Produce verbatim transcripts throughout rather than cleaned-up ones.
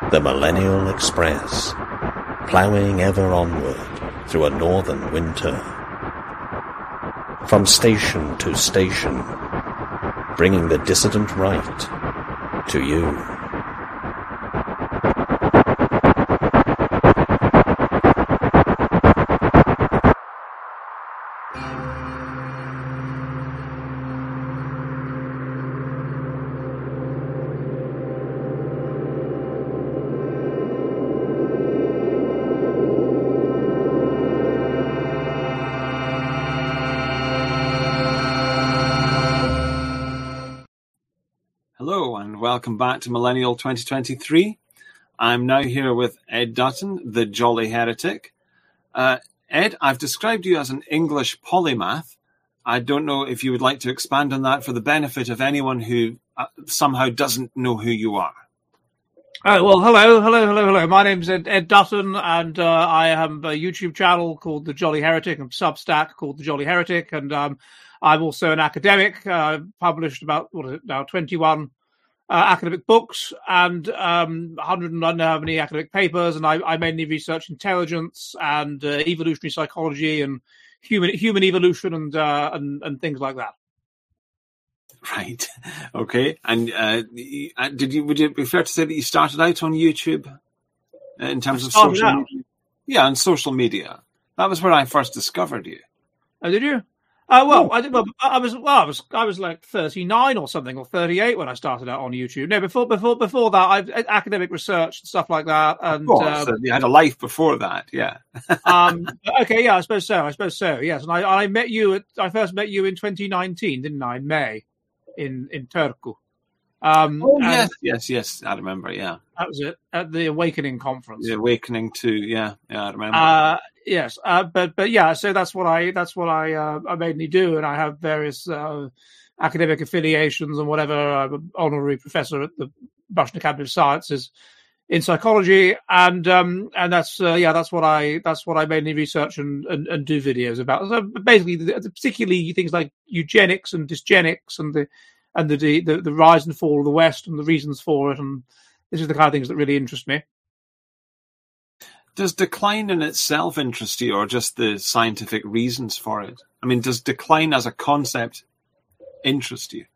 The Millennial Express, ploughing ever onward through a northern winter. From station to station, bringing the dissident right to you. Welcome back to Millennial twenty twenty-three. I'm now here with Ed Dutton, the Jolly Heretic. Uh, Ed, I've described you as an English polymath. I don't know if you would like to expand on that for the benefit of anyone who uh, somehow doesn't know who you are. Oh, well, hello, hello, hello, hello. My name's Ed, Ed Dutton, and uh, I have a YouTube channel called The Jolly Heretic and Substack called The Jolly Heretic, and um, I'm also an academic. I've uh, published about, what is it now, twenty-one Uh, academic books and um, one hundred and I don't know how many academic papers, and I, I mainly research intelligence and uh, evolutionary psychology and human human evolution and uh, and, and things like that. Right. Okay. And uh, did you? Would it be fair to say that you started out on YouTube in terms of social out. media? Yeah, on social media. That was where I first discovered you. Oh, did you? Uh, well, I did. Well, I was. Well, I was. I was like thirty-nine or something, or thirty-eight when I started out on YouTube. No, before, before, before that, I've academic research and stuff like that. And of course, um, you had a life before that, yeah. um, okay, yeah, I suppose so. I suppose so. Yes, and I, I met you. At, I first met you in twenty nineteen, didn't I? In May, in in Turku. Um, oh yes, yes, yes. I remember. Yeah, that was it at the Awakening conference. The Awakening to yeah, yeah. I remember. Uh, yes, uh, but but yeah. So that's what I that's what I uh, I mainly do, and I have various uh, academic affiliations and whatever. I'm an honorary professor at the Russian Academy of Sciences in psychology, and um, and that's uh, yeah, that's what I that's what I mainly research and, and, and do videos about. So basically, the, particularly things like eugenics and dysgenics and the. And the, the the rise and fall of the West and the reasons for it, and this is the kind of things that really interest me. Does decline in itself interest you, or just the scientific reasons for it? I mean, does decline as a concept interest you?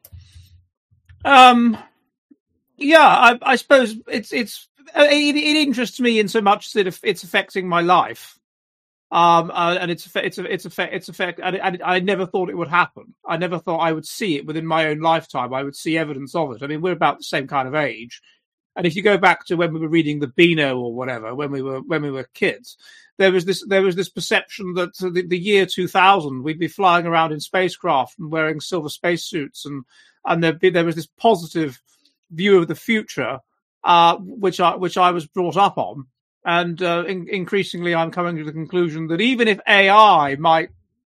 Um, yeah, I, I suppose it's it's it, it interests me in so much that it's affecting my life. Um, uh, and it's it's it's effect it's effect, and, and I never thought it would happen. I never thought I would see it within my own lifetime. I would see evidence of it. I mean, we're about the same kind of age, and if you go back to when we were reading the Beano or whatever, when we were when we were kids, there was this there was this perception that the, the year two thousand we'd be flying around in spacecraft and wearing silver spacesuits, and and there there was this positive view of the future, uh, which I which I was brought up on. And uh, in, increasingly, I'm coming to the conclusion that even if A I might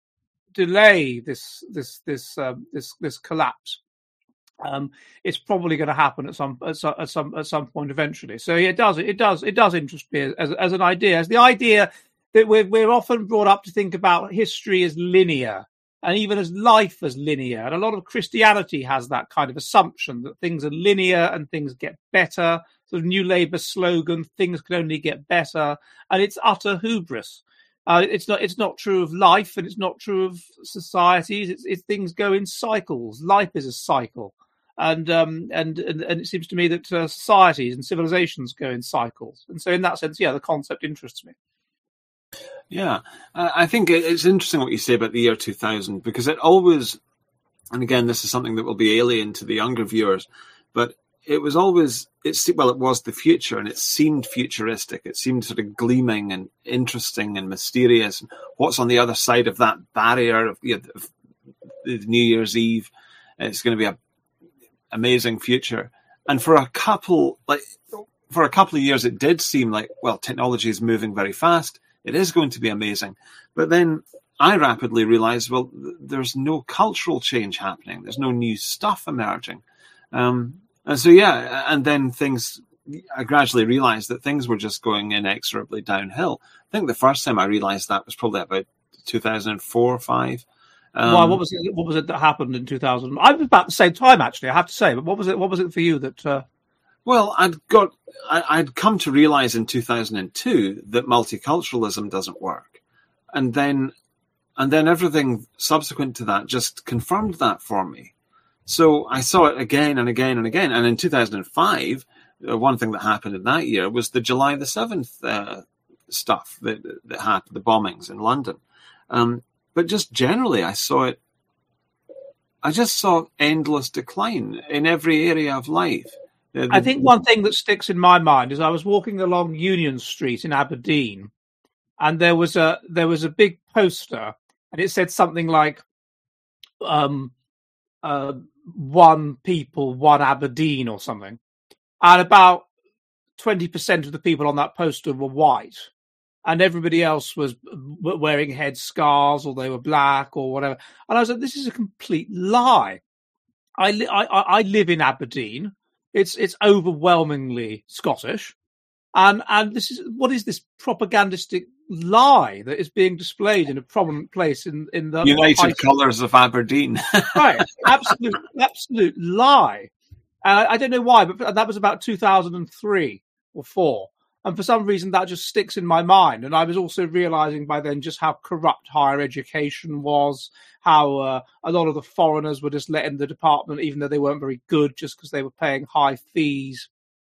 delay this this this uh, this this collapse, um, it's probably going to happen at some at some at some at some point eventually. So yeah, it does it does it does interest me as as an idea, as the idea that we're we're often brought up to think about history as linear, and even as life as linear. And a lot of Christianity has that kind of assumption that things are linear and things get better. Sort of New Labour slogan, things can only get better, and it's utter hubris. Uh, it's not. It's not true of life, and it's not true of societies. It's, it's things go in cycles. Life is a cycle, and um, and, and and it seems to me that uh, societies and civilizations go in cycles. And so, in that sense, yeah, the concept interests me. Yeah, uh, I think it's interesting what you say about the year two thousand, because it always, and again, this is something that will be alien to the younger viewers, but it was always, it's well, it was the future, and it seemed futuristic. It seemed sort of gleaming and interesting and mysterious. And what's on the other side of that barrier of, you know, of New Year's Eve? It's going to be an amazing future. And for a couple, like for a couple of years, it did seem like, well, technology is moving very fast. It is going to be amazing. But then I rapidly realized, well, there's no cultural change happening. There's no new stuff emerging. Um, and so, yeah, and then things, I gradually realized that things were just going inexorably downhill. I think the first time I realized that was probably about two thousand four or five. Um, Why? What was it? What was it that happened in two thousand? I was about the same time, actually. I have to say, but what was it? What was it for you that? Uh... Well, I'd got, I, I'd come to realize in two thousand two that multiculturalism doesn't work. And then, and then everything subsequent to that just confirmed that for me. So I saw it again and again and again. And in two thousand five, uh, one thing that happened in that year was the July the seventh uh, stuff that, that happened, the bombings in London. Um, but just generally, I saw it, I just saw endless decline in every area of life. The, the, I think one thing that sticks in my mind is I was walking along Union Street in Aberdeen, and there was a there was a big poster, and it said something like, um, uh, "One people, one Aberdeen" or something, and about twenty percent of the people on that poster were white, and everybody else was wearing headscarves or they were black or whatever. And I was like, "This is a complete lie." I li- I, I live in Aberdeen. It's it's overwhelmingly Scottish, and and this is what is this propagandistic lie that is being displayed in a prominent place in in the United Colours of Aberdeen. Right, absolute absolute lie. Uh, I don't know why, but that was about two thousand three or four, and for some reason that just sticks in my mind. And I was also realizing by then just how corrupt higher education was. How uh, a lot of the foreigners were just let in the department, even though they weren't very good, just because they were paying high fees.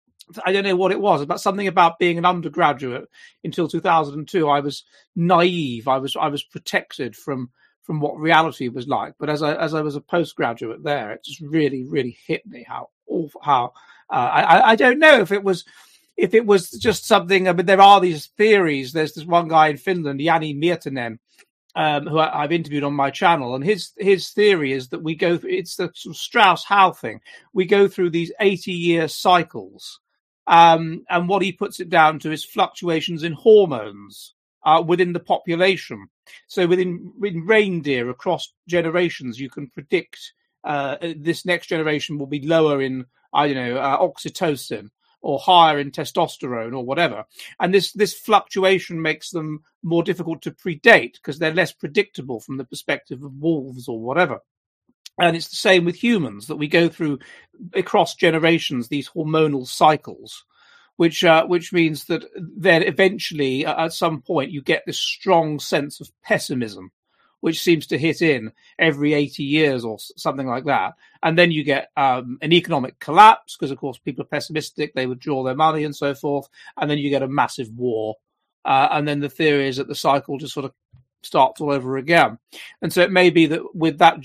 I don't know what it was, but something about being an undergraduate until two thousand two. I was naive. I was I was protected from from what reality was like. But as I as I was a postgraduate there, it just really really hit me how awful, how uh, I I don't know if it was. If it was just something, I mean, there are these theories. There's this one guy in Finland, Jani Miettinen, Um, who I, I've interviewed on my channel, and his his theory is that we go through, it's the sort of Strauss-Howe thing. We go through these eighty-year cycles, um, and what he puts it down to is fluctuations in hormones uh, within the population. So within, within reindeer across generations, you can predict uh, this next generation will be lower in, I don't know, uh, oxytocin, or higher in testosterone or whatever. And this, this fluctuation makes them more difficult to predate because they're less predictable from the perspective of wolves or whatever. And it's the same with humans, that we go through across generations, these hormonal cycles, which, uh, which means that then eventually uh, at some point you get this strong sense of pessimism, which seems to hit in every eighty years or something like that. And then you get um, an economic collapse because, of course, people are pessimistic. They withdraw their money and so forth. And then you get a massive war. Uh, and then the theory is that the cycle just sort of starts all over again. And so it may be that with that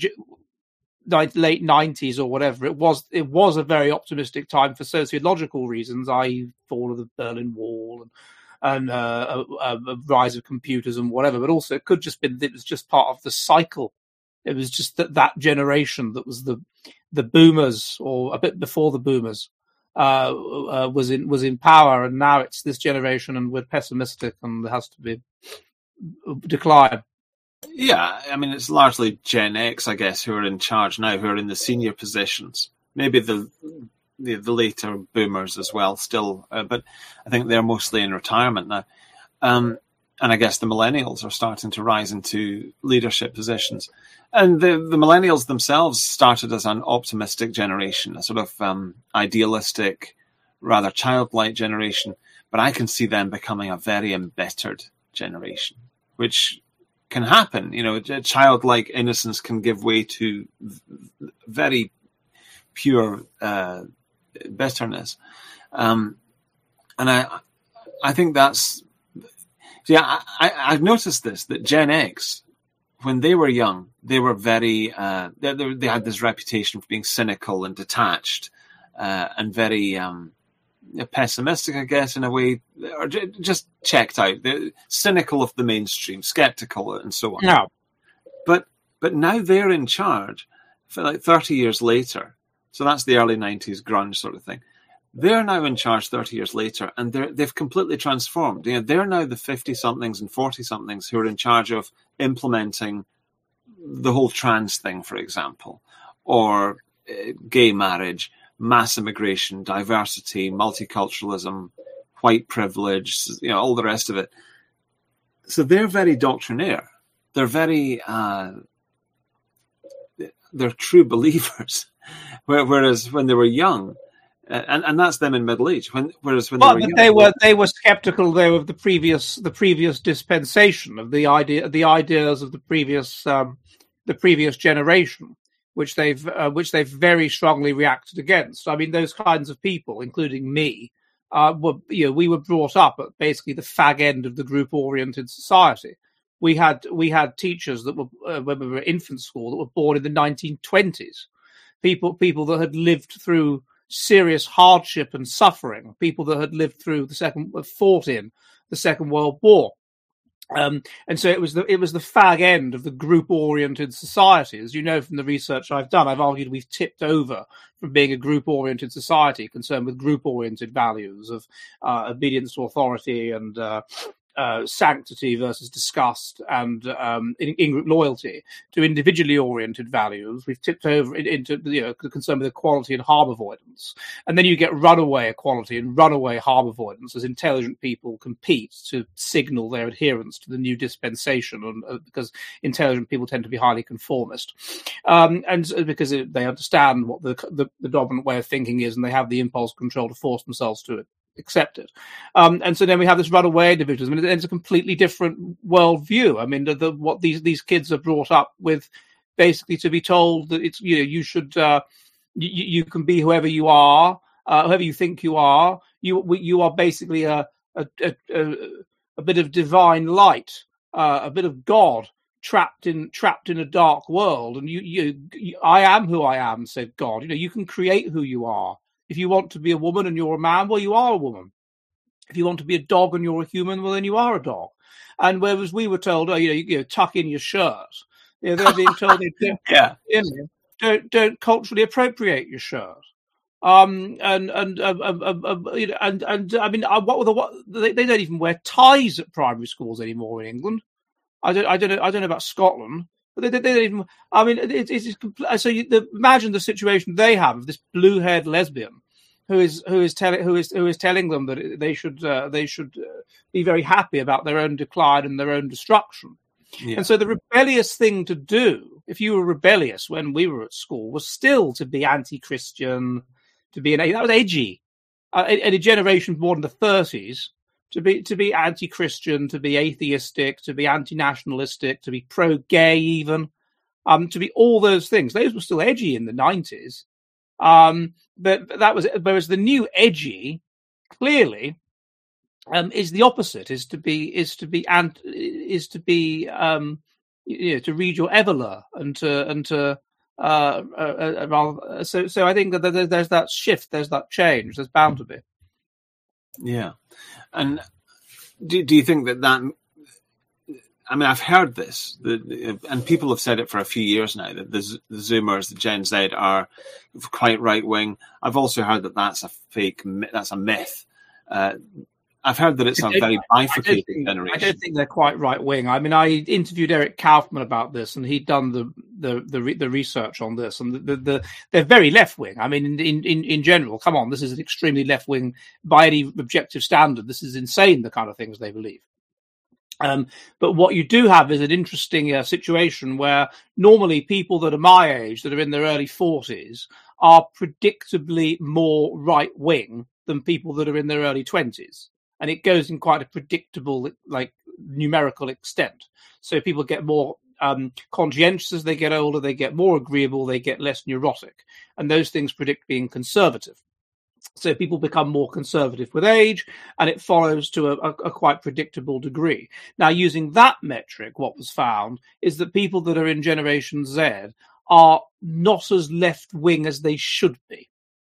late nineties or whatever, it was it was a very optimistic time for sociological reasons, that is fall of the Berlin Wall and and uh, a, a rise of computers and whatever, but also it could just be that it was just part of the cycle. It was just that that generation that was the the boomers, or a bit before the boomers, uh, uh, was in was in power, and now it's this generation, and we're pessimistic, and there has to be a decline. Yeah, I mean, it's largely Gen X, I guess, who are in charge now, who are in the senior positions. Maybe the the, the later boomers as well, still, uh, but I think they're mostly in retirement now. Um, and I guess the millennials are starting to rise into leadership positions. And the, the millennials themselves started as an optimistic generation, a sort of um, idealistic, rather childlike generation. But I can see them becoming a very embittered generation, which can happen. You know, childlike innocence can give way to very pure uh, bitterness. Um, and I I think that's... Yeah, I, I've noticed this, that Gen X, when they were young, they were very... Uh, they, they had this reputation for being cynical and detached uh, and very um, pessimistic, I guess, in a way, or just checked out. They're cynical of the mainstream, skeptical, and so on. No. But, but now they're in charge for like thirty years later. So that's the early nineties grunge sort of thing. They're now in charge thirty years later, and they're, they've completely transformed. You know, they're now the fifty-somethings and forty-somethings who are in charge of implementing the whole trans thing, for example, or uh, gay marriage, mass immigration, diversity, multiculturalism, white privilege, you know, all the rest of it. So they're very doctrinaire. They're very... Uh, they're true believers. Whereas when they were young, uh, and and that's them in middle age. When whereas when well, they were but young, they were they were skeptical though of the previous the previous dispensation of the idea the ideas of the previous um, the previous generation, which they've uh, which they've very strongly reacted against. I mean, those kinds of people, including me, uh, were you know we were brought up at basically the fag end of the group-oriented society. We had we had teachers that were uh, when we were at infant school that were born in the nineteen twenties. People people that had lived through serious hardship and suffering. People that had lived through the second fought in the Second World War. Um, and so it was the it was the fag end of the group-oriented society. As you know from the research I've done, I've argued we've tipped over from being a group-oriented society concerned with group-oriented values of uh, obedience to authority and uh, uh, sanctity versus disgust and um, in, in-group loyalty to individually oriented values. We've tipped over into you know the concern with equality and harm avoidance, and then you get runaway equality and runaway harm avoidance as intelligent people compete to signal their adherence to the new dispensation, and, uh, because intelligent people tend to be highly conformist, um, and because it, they understand what the, the the dominant way of thinking is, and they have the impulse control to force themselves to it. Accept it. Um, and so then we have this runaway individualism, and it's a completely different worldview. I mean, the, the, what these, these kids are brought up with basically to be told that it's, you know, you should, uh, you, you can be whoever you are, uh, whoever you think you are. You, you are basically a, a, a, a bit of divine light, uh, a bit of God trapped in, trapped in a dark world. And you, you, you, I am who I am, said God. You know, you can create who you are. If you want to be a woman and you're a man, well, you are a woman. If you want to be a dog and you're a human, well, then you are a dog. And whereas we were told, oh, you know, you, you know, tuck in your shirt, you know, they're being told, don't, yeah, you know, don't don't culturally appropriate your shirt. Um, and and uh, uh, uh, uh, you know, and and I mean, uh, what were the what they, they don't even wear ties at primary schools anymore in England. I don't I don't know I don't know about Scotland. But they, they, they don't even. I mean, it, it's, it's compl- so. You, the, imagine the situation they have of this blue-haired lesbian who is who is telling who is who is telling them that they should uh, they should uh, be very happy about their own decline and their own destruction. Yeah. And so the rebellious thing to do, if you were rebellious when we were at school, was still to be anti-Christian, to be an that was edgy. Uh, in a generation born in the thirties. To be to be anti-Christian, to be atheistic, to be anti-nationalistic, to be pro-gay, even, um, to be all those things. Those were still edgy in the nineties, um, but, but that was. Whereas the new edgy, clearly, um, is the opposite. Is to be is to be and is to be um, you know, to read your Eveler and to and to uh, uh, uh, so so I think that there's that shift, there's that change, there's bound to be. Yeah. And do, do you think that that, I mean, I've heard this, the, and people have said it for a few years now, that the, the Zoomers, the Gen Z are quite right-wing. I've also heard that that's a fake, that's a myth. Uh, I've heard that it's a very bifurcated I think, generation. I don't think they're quite right-wing. I mean, I interviewed Eric Kaufman about this, and he'd done the the the, the research on this, and the, the, the they're very left-wing. I mean, in, in in general, come on, this is an extremely left-wing by any objective standard. This is insane, the kind of things they believe. Um, but what you do have is an interesting uh, situation where normally people that are my age, that are in their early forties, are predictably more right-wing than people that are in their early twenties. And it goes in quite a predictable, like, numerical extent. So people get more um, conscientious as they get older, they get more agreeable, they get less neurotic. And those things predict being conservative. So people become more conservative with age, and it follows to a, a, a quite predictable degree. Now, using that metric, what was found is that people that are in Generation Z are not as left-wing as they should be.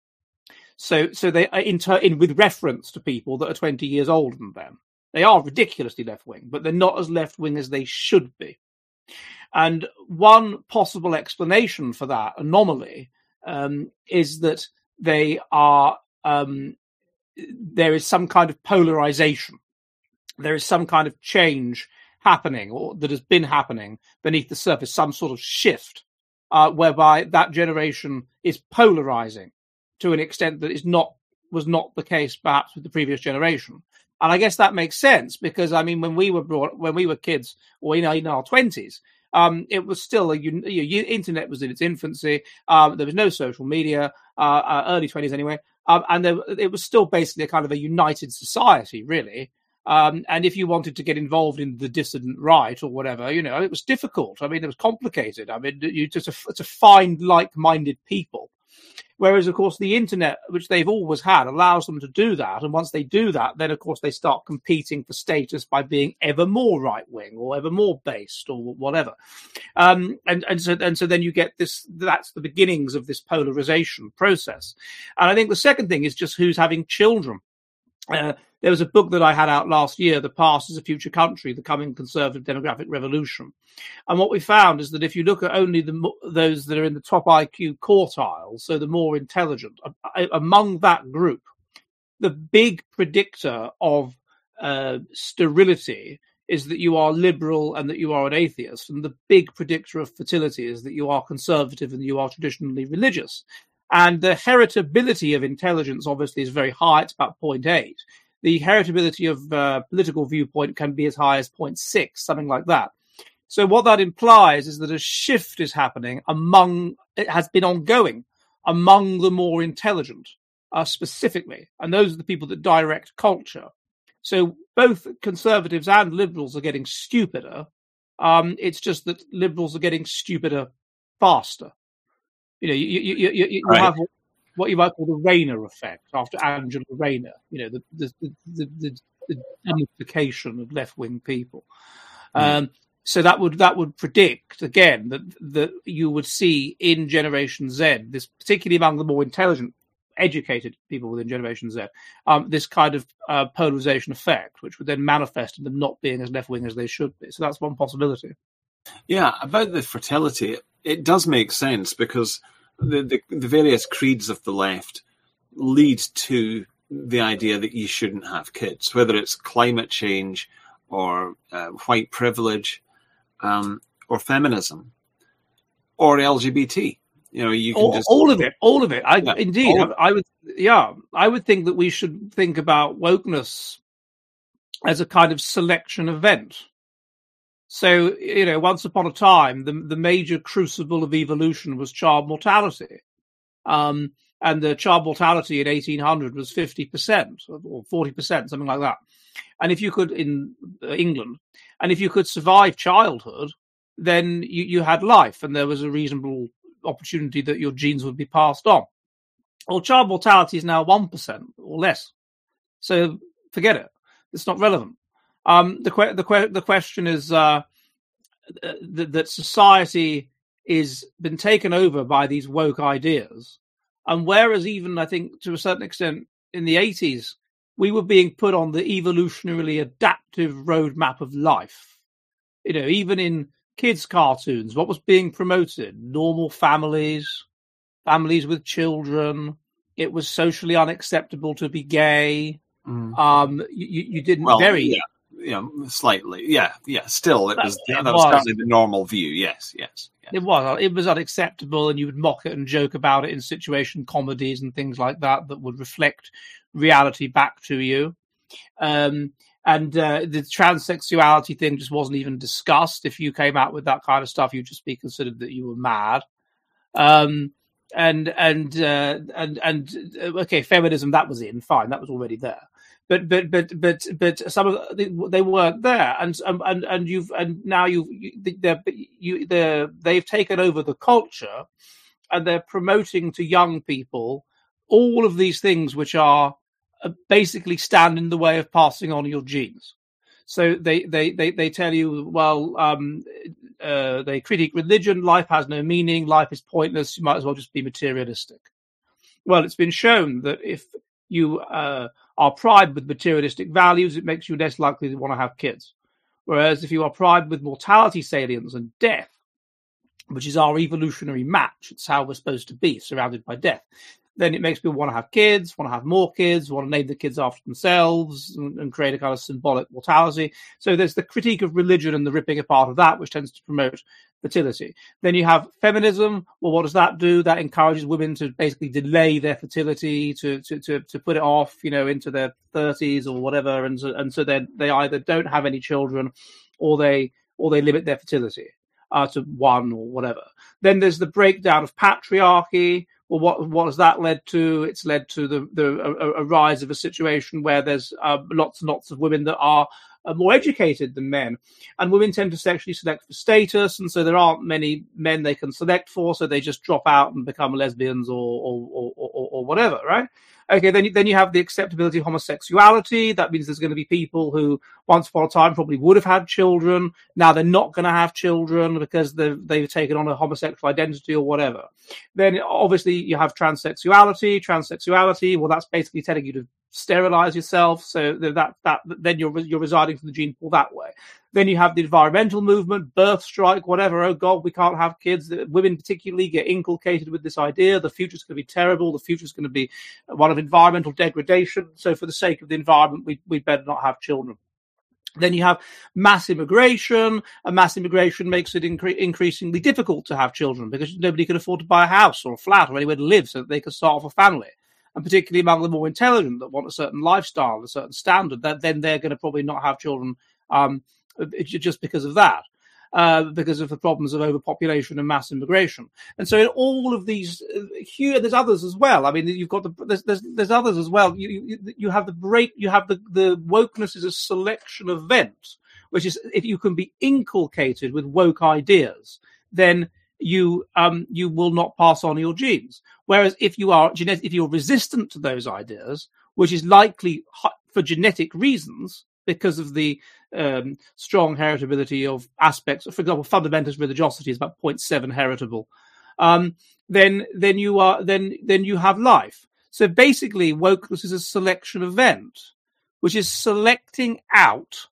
So, so they are in, ter- in with reference to people that are twenty years older than them. They are ridiculously left-wing, but they're not as left-wing as they should be. And one possible explanation for that anomaly um, is that they are um, there is some kind of polarization. There is some kind of change happening, or that has been happening beneath the surface, some sort of shift uh, whereby that generation is polarizing to an extent that is not was not the case perhaps with the previous generation. And I guess that makes sense because, I mean, when we were brought, when we were kids, or in our, in our twenties, um, it was still, a, you know, internet was in its infancy. Um, there was no social media, uh, uh, early twenties anyway. Um, and there, it was still basically a kind of a united society, really. Um, and if you wanted to get involved in the dissident right or whatever, you know, it was difficult. I mean, it was complicated. I mean, you just to, to find like-minded people. Whereas, of course, the internet, which they've always had, allows them to do that. And once they do that, then, of course, they start competing for status by being ever more right-wing or ever more based or whatever. Um, and, and so and so then you get this, that's the beginnings of this polarization process. And I think the second thing is just who's having children. Uh, there was a book that I had out last year, The Past is a Future Country, The Coming Conservative Demographic Revolution. And what we found is that if you look at only the those that are in the top I Q quartile, so the more intelligent, among that group, the big predictor of uh, sterility is that you are liberal and that you are an atheist. And the big predictor of fertility is that you are conservative and you are traditionally religious. And the heritability of intelligence obviously is very high. It's about zero point eight. The heritability of uh, political viewpoint can be as high as zero point six, something like that. So what that implies is that a shift is happening among, it has been ongoing, among the more intelligent, uh, specifically. And those are the people that direct culture. So both conservatives and liberals are getting stupider. Um, it's just that liberals are getting stupider faster. You know, you, you, you, you, you right. have what you might call the Rayner effect after Angela Rayner, you know, the the the, the, the unification of left-wing people. Mm. Um, so that would that would predict, again, that, that you would see in Generation Z, this particularly among the more intelligent, educated people within Generation Z, um, this kind of uh, polarization effect, which would then manifest in them not being as left-wing as they should be. So that's one possibility. Yeah, about the fertility, it does make sense because the, the, the various creeds of the left lead to the idea that you shouldn't have kids, whether it's climate change or uh, white privilege um, or feminism or L G B T. You know, you can all, just all of it, all of it. I, yeah, indeed, I, I would, yeah, I would think that we should think about wokeness as a kind of selection event. So, you know, once upon a time, the, the major crucible of evolution was child mortality. Um, and the child mortality in eighteen hundred was fifty percent or forty percent, something like that. And if you could, in England, and if you could survive childhood, then you, you had life and there was a reasonable opportunity that your genes would be passed on. Well, child mortality is now one percent or less. So forget it. It's not relevant. Um, the, que- the, que- the question is uh, th- that society is been taken over by these woke ideas. And whereas even, I think, to a certain extent, in the eighties, we were being put on the evolutionarily adaptive roadmap of life. You know, even in kids' cartoons, what was being promoted? Normal families, families with children. It was socially unacceptable to be gay. Mm. Um, you, you didn't well, very... Yeah. Yeah, slightly. Yeah, yeah. Still, it was it that was, was certainly the normal view. Yes, yes, yes. It was. It was unacceptable, and you would mock it and joke about it in situation comedies and things like that that would reflect reality back to you. Um, and uh, the transsexuality thing just wasn't even discussed. If you came out with that kind of stuff, you'd just be considered that you were mad. Um, and and uh, and and okay, feminism, that was in fine. That was already there. But but but but but some of the, they weren't there, and and and you've and now you've you, they're you they're they've taken over the culture, and they're promoting to young people all of these things which are uh, basically stand in the way of passing on your genes. So they they they, they tell you, well, um, uh, they critique religion. Life has no meaning. Life is pointless. You might as well just be materialistic. Well, it's been shown that if you uh, are primed with materialistic values, it makes you less likely to want to have kids. Whereas if you are primed with mortality salience and death, which is our evolutionary match, it's how we're supposed to be, surrounded by death, then it makes people want to have kids, want to have more kids, want to name the kids after themselves and, and create a kind of symbolic mortality. So there's the critique of religion and the ripping apart of that, which tends to promote fertility. Then you have feminism. Well, what does that do? That encourages women to basically delay their fertility, to to to, to put it off, you know, into their thirties or whatever, and so, and so then they either don't have any children, or they or they limit their fertility uh, to one or whatever. Then there's the breakdown of patriarchy, Well, what what has that led to? It's led to the the a, a rise of a situation where there's uh, lots and lots of women that are uh, more educated than men, and women tend to sexually select for status, and so there aren't many men they can select for, so they just drop out and become lesbians or or or, or, or whatever, right? Okay, then you, then you have the acceptability of homosexuality. That means there's going to be people who once upon a time probably would have had children. Now they're not going to have children because they've, they've taken on a homosexual identity or whatever. Then obviously you have transsexuality. Transsexuality, well, that's basically telling you to sterilize yourself. So that that then you're you're residing from the gene pool that way. Then you have the environmental movement, birth strike, whatever. Oh, God, we can't have kids. Women particularly get inculcated with this idea. The future's going to be terrible. The future's going to be one of environmental degradation. So for the sake of the environment, we, we better not have children. Then you have mass immigration, and mass immigration makes it incre- increasingly difficult to have children because nobody can afford to buy a house or a flat or anywhere to live so that they can start off a family. And particularly among the more intelligent that want a certain lifestyle, a certain standard, that then they're going to probably not have children um, just because of that, uh, because of the problems of overpopulation and mass immigration. And so in all of these, uh, here there's others as well. I mean, you've got the there's there's, there's others as well. You, you you have the break. You have the the wokeness is a selection event, which is if you can be inculcated with woke ideas, then you um you will not pass on your genes. Whereas if you are genetic, if you're resistant to those ideas, which is likely for genetic reasons because of the um, strong heritability of aspects, for example, fundamentalist religiosity is about zero point seven heritable. Um, then then you are then then you have life. So basically, wokeness is a selection event, which is selecting out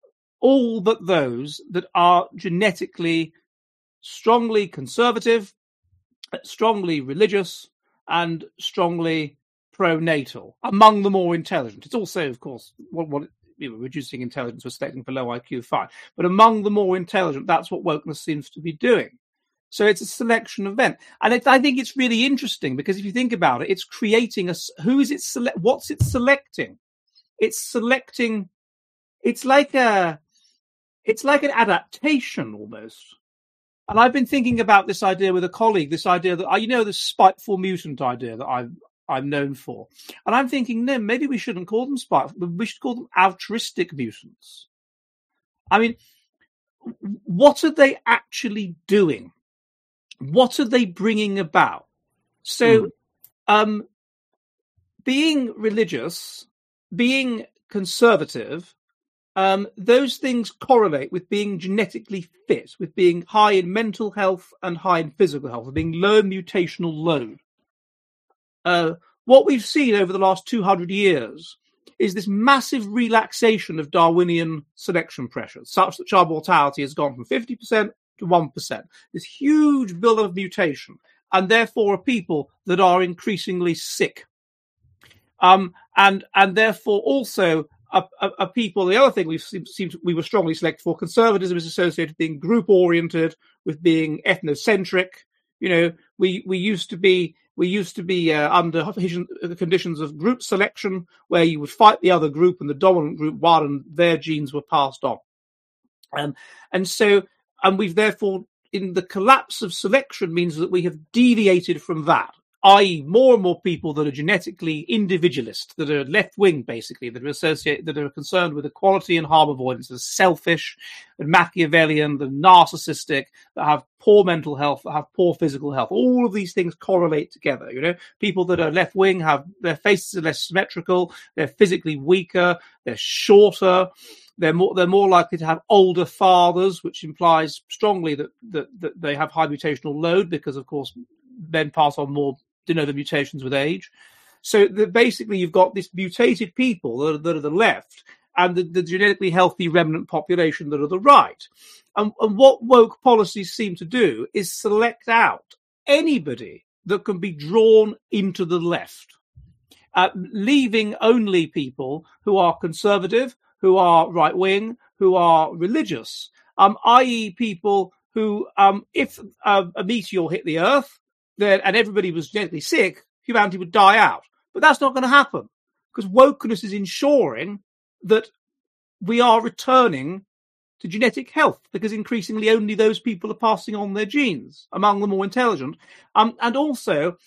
all but those that are genetically strongly conservative, strongly religious, and strongly pro-natal among the more intelligent. It's also, of course, what, what you know, reducing intelligence or selecting for low I Q, fine. But among the more intelligent, that's what wokeness seems to be doing. So it's a selection event. And it, I think it's really interesting because if you think about it, it's creating a, who is it select, what's it selecting? It's selecting, it's like a, it's like an adaptation almost. And I've been thinking about this idea with a colleague, this idea that, you know, the spiteful mutant idea that I've, I'm known for. And I'm thinking, no, maybe we shouldn't call them spiteful. We should call them altruistic mutants. I mean, what are they actually doing? What are they bringing about? So, mm. um, being religious, being conservative, Um, those things correlate with being genetically fit, with being high in mental health and high in physical health, with being low mutational load. Uh, what we've seen over the last two hundred years is this massive relaxation of Darwinian selection pressures, such that child mortality has gone from fifty percent to one percent. This huge build of mutation, and therefore are people that are increasingly sick. Um, and, and therefore also Are, are, are people. The other thing we've seen, seemed to, we were strongly selected for, conservatism is associated with being group oriented, with being ethnocentric. You know, we we used to be we used to be uh, under conditions of group selection, where you would fight the other group and the dominant group won, and their genes were passed on. Um, and so, and we've therefore, in the collapse of selection, means that we have deviated from that. that is more and more people that are genetically individualist, that are left-wing, basically, that are associated, that are concerned with equality and harm avoidance, that are selfish and Machiavellian, that are narcissistic, that have poor mental health, that have poor physical health. All of these things correlate together, you know. People that are left-wing have, their faces are less symmetrical, they're physically weaker, they're shorter, they're more, they're more likely to have older fathers, which implies strongly that, that, that they have high mutational load because, of course, men pass on more de novo mutations with age. So the, basically you've got this mutated people that are, that are the left and the, the genetically healthy remnant population that are the right. And, and what woke policies seem to do is select out anybody that can be drawn into the left, uh, leaving only people who are conservative, who are right-wing, who are religious, um, that is people who, um, if uh, a meteor hit the Earth, Then, and everybody was genetically sick, humanity would die out. But that's not going to happen because wokeness is ensuring that we are returning to genetic health because increasingly only those people are passing on their genes among the more intelligent. Um, and also,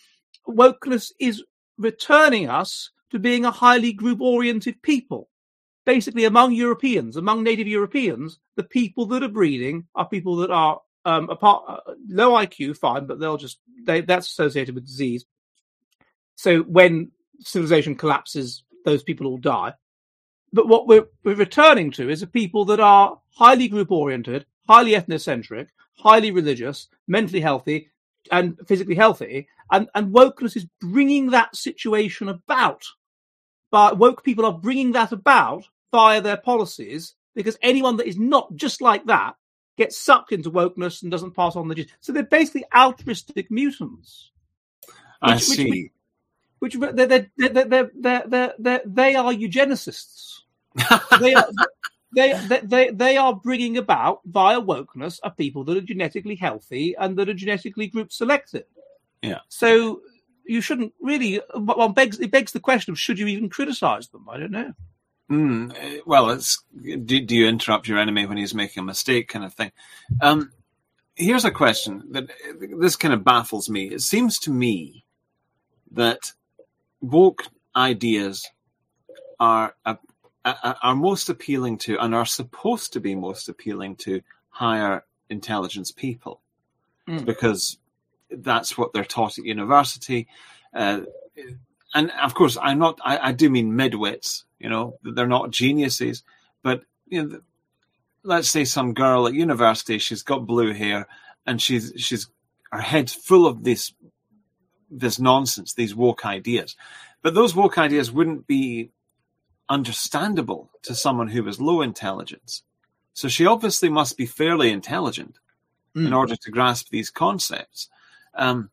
wokeness is returning us to being a highly group-oriented people. Basically, among Europeans, among native Europeans, the people that are breeding are people that are um, apart, uh, low I Q, fine, but they'll just they, that's associated with disease. So when civilization collapses, those people all die. But what we're, we're returning to is a people that are highly group-oriented, highly ethnocentric, highly religious, mentally healthy, and physically healthy. And, and wokeness is bringing that situation about. But woke people are bringing that about via their policies, because anyone that is not just like that gets sucked into wokeness and doesn't pass on the genes. So they're basically altruistic mutants. I which, see. Which, which they're, they're, they're, they're, they're, they're, they are eugenicists. they, are, they, they, they are bringing about, via wokeness, a people that are genetically healthy and that are genetically group selected. Yeah. So you shouldn't really. Well, begs, it begs the question of should you even criticize them? I don't know. Mm, well, it's do, do you interrupt your enemy when he's making a mistake, kind of thing. Um, here's a question that this kind of baffles me. It seems to me that woke ideas are uh, are most appealing to, and are supposed to be most appealing to, higher intelligence people, mm. because that's what they're taught at university. Uh, and of course, I'm not. I, I do mean midwits. You know, they're not geniuses, but you know, let's say some girl at university, she's got blue hair, and she's she's her head's full of this this nonsense, these woke ideas. But those woke ideas wouldn't be understandable to someone who was low intelligence. So she obviously must be fairly intelligent mm. in order to grasp these concepts. Um,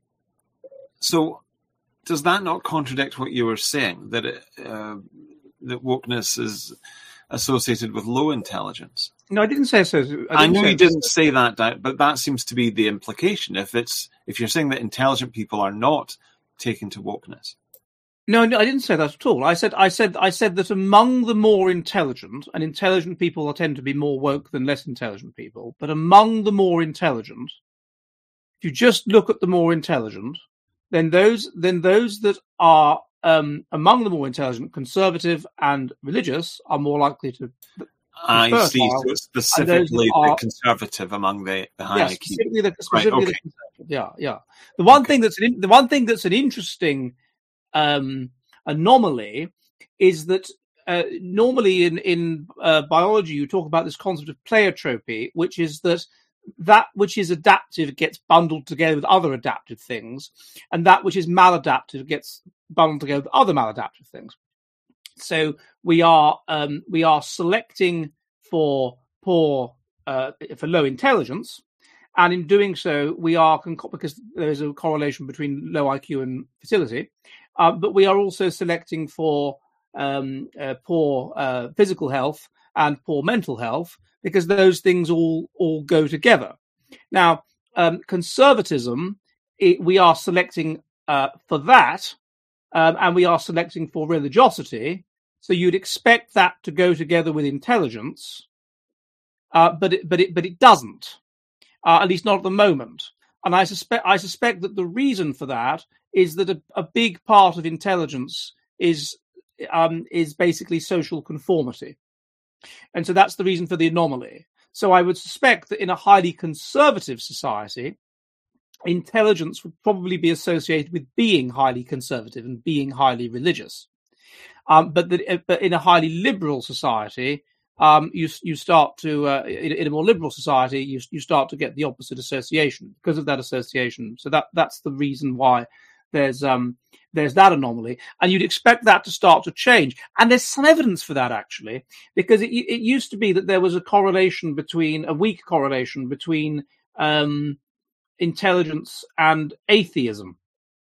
so does that not contradict what you were saying, that it, uh, that wokeness is associated with low intelligence? No, I didn't say so. I, didn't I know say you didn't say that, but that seems to be the implication. If it's if you're saying that intelligent people are not taken to wokeness. No, no, I didn't say that at all. I said, I said, I said that among the more intelligent, and intelligent people tend to be more woke than less intelligent people, but among the more intelligent, if you just look at the more intelligent, then those, then those that are um, among the more intelligent, conservative and religious, are more likely to. I see. So it's specifically the are, conservative among the, the high yeah, I Q. Specifically the, specifically right, okay. the conservative. Yeah, yeah. The one okay. thing that's an, the one thing that's an interesting um, anomaly is that uh, normally in in uh, biology you talk about this concept of pleiotropy, which is that that which is adaptive gets bundled together with other adaptive things, and that which is maladaptive gets bundled together with other maladaptive things. So we are um, we are selecting for poor uh, for low intelligence, and in doing so, we are because there is a correlation between low I Q and fertility. Uh, but we are also selecting for um, uh, poor uh, physical health and poor mental health, because those things all all go together. Now, um, conservatism, it, we are selecting uh, for that, um, and we are selecting for religiosity. So you'd expect that to go together with intelligence, uh, but it, but it but it doesn't, uh, at least not at the moment. And I suspect I suspect that the reason for that is that a, a big part of intelligence is um, is basically social conformity, and so that's the reason for the anomaly. So I would suspect that in a highly conservative society, intelligence would probably be associated with being highly conservative and being highly religious. Um, but that, but in a highly liberal society, um, you you start to uh, in, in a more liberal society, you you start to get the opposite association because of that association. So that that's the reason why there's um there's that anomaly, and you'd expect that to start to change. And there's some evidence for that actually, because it it used to be that there was a correlation between a weak correlation between um, intelligence and atheism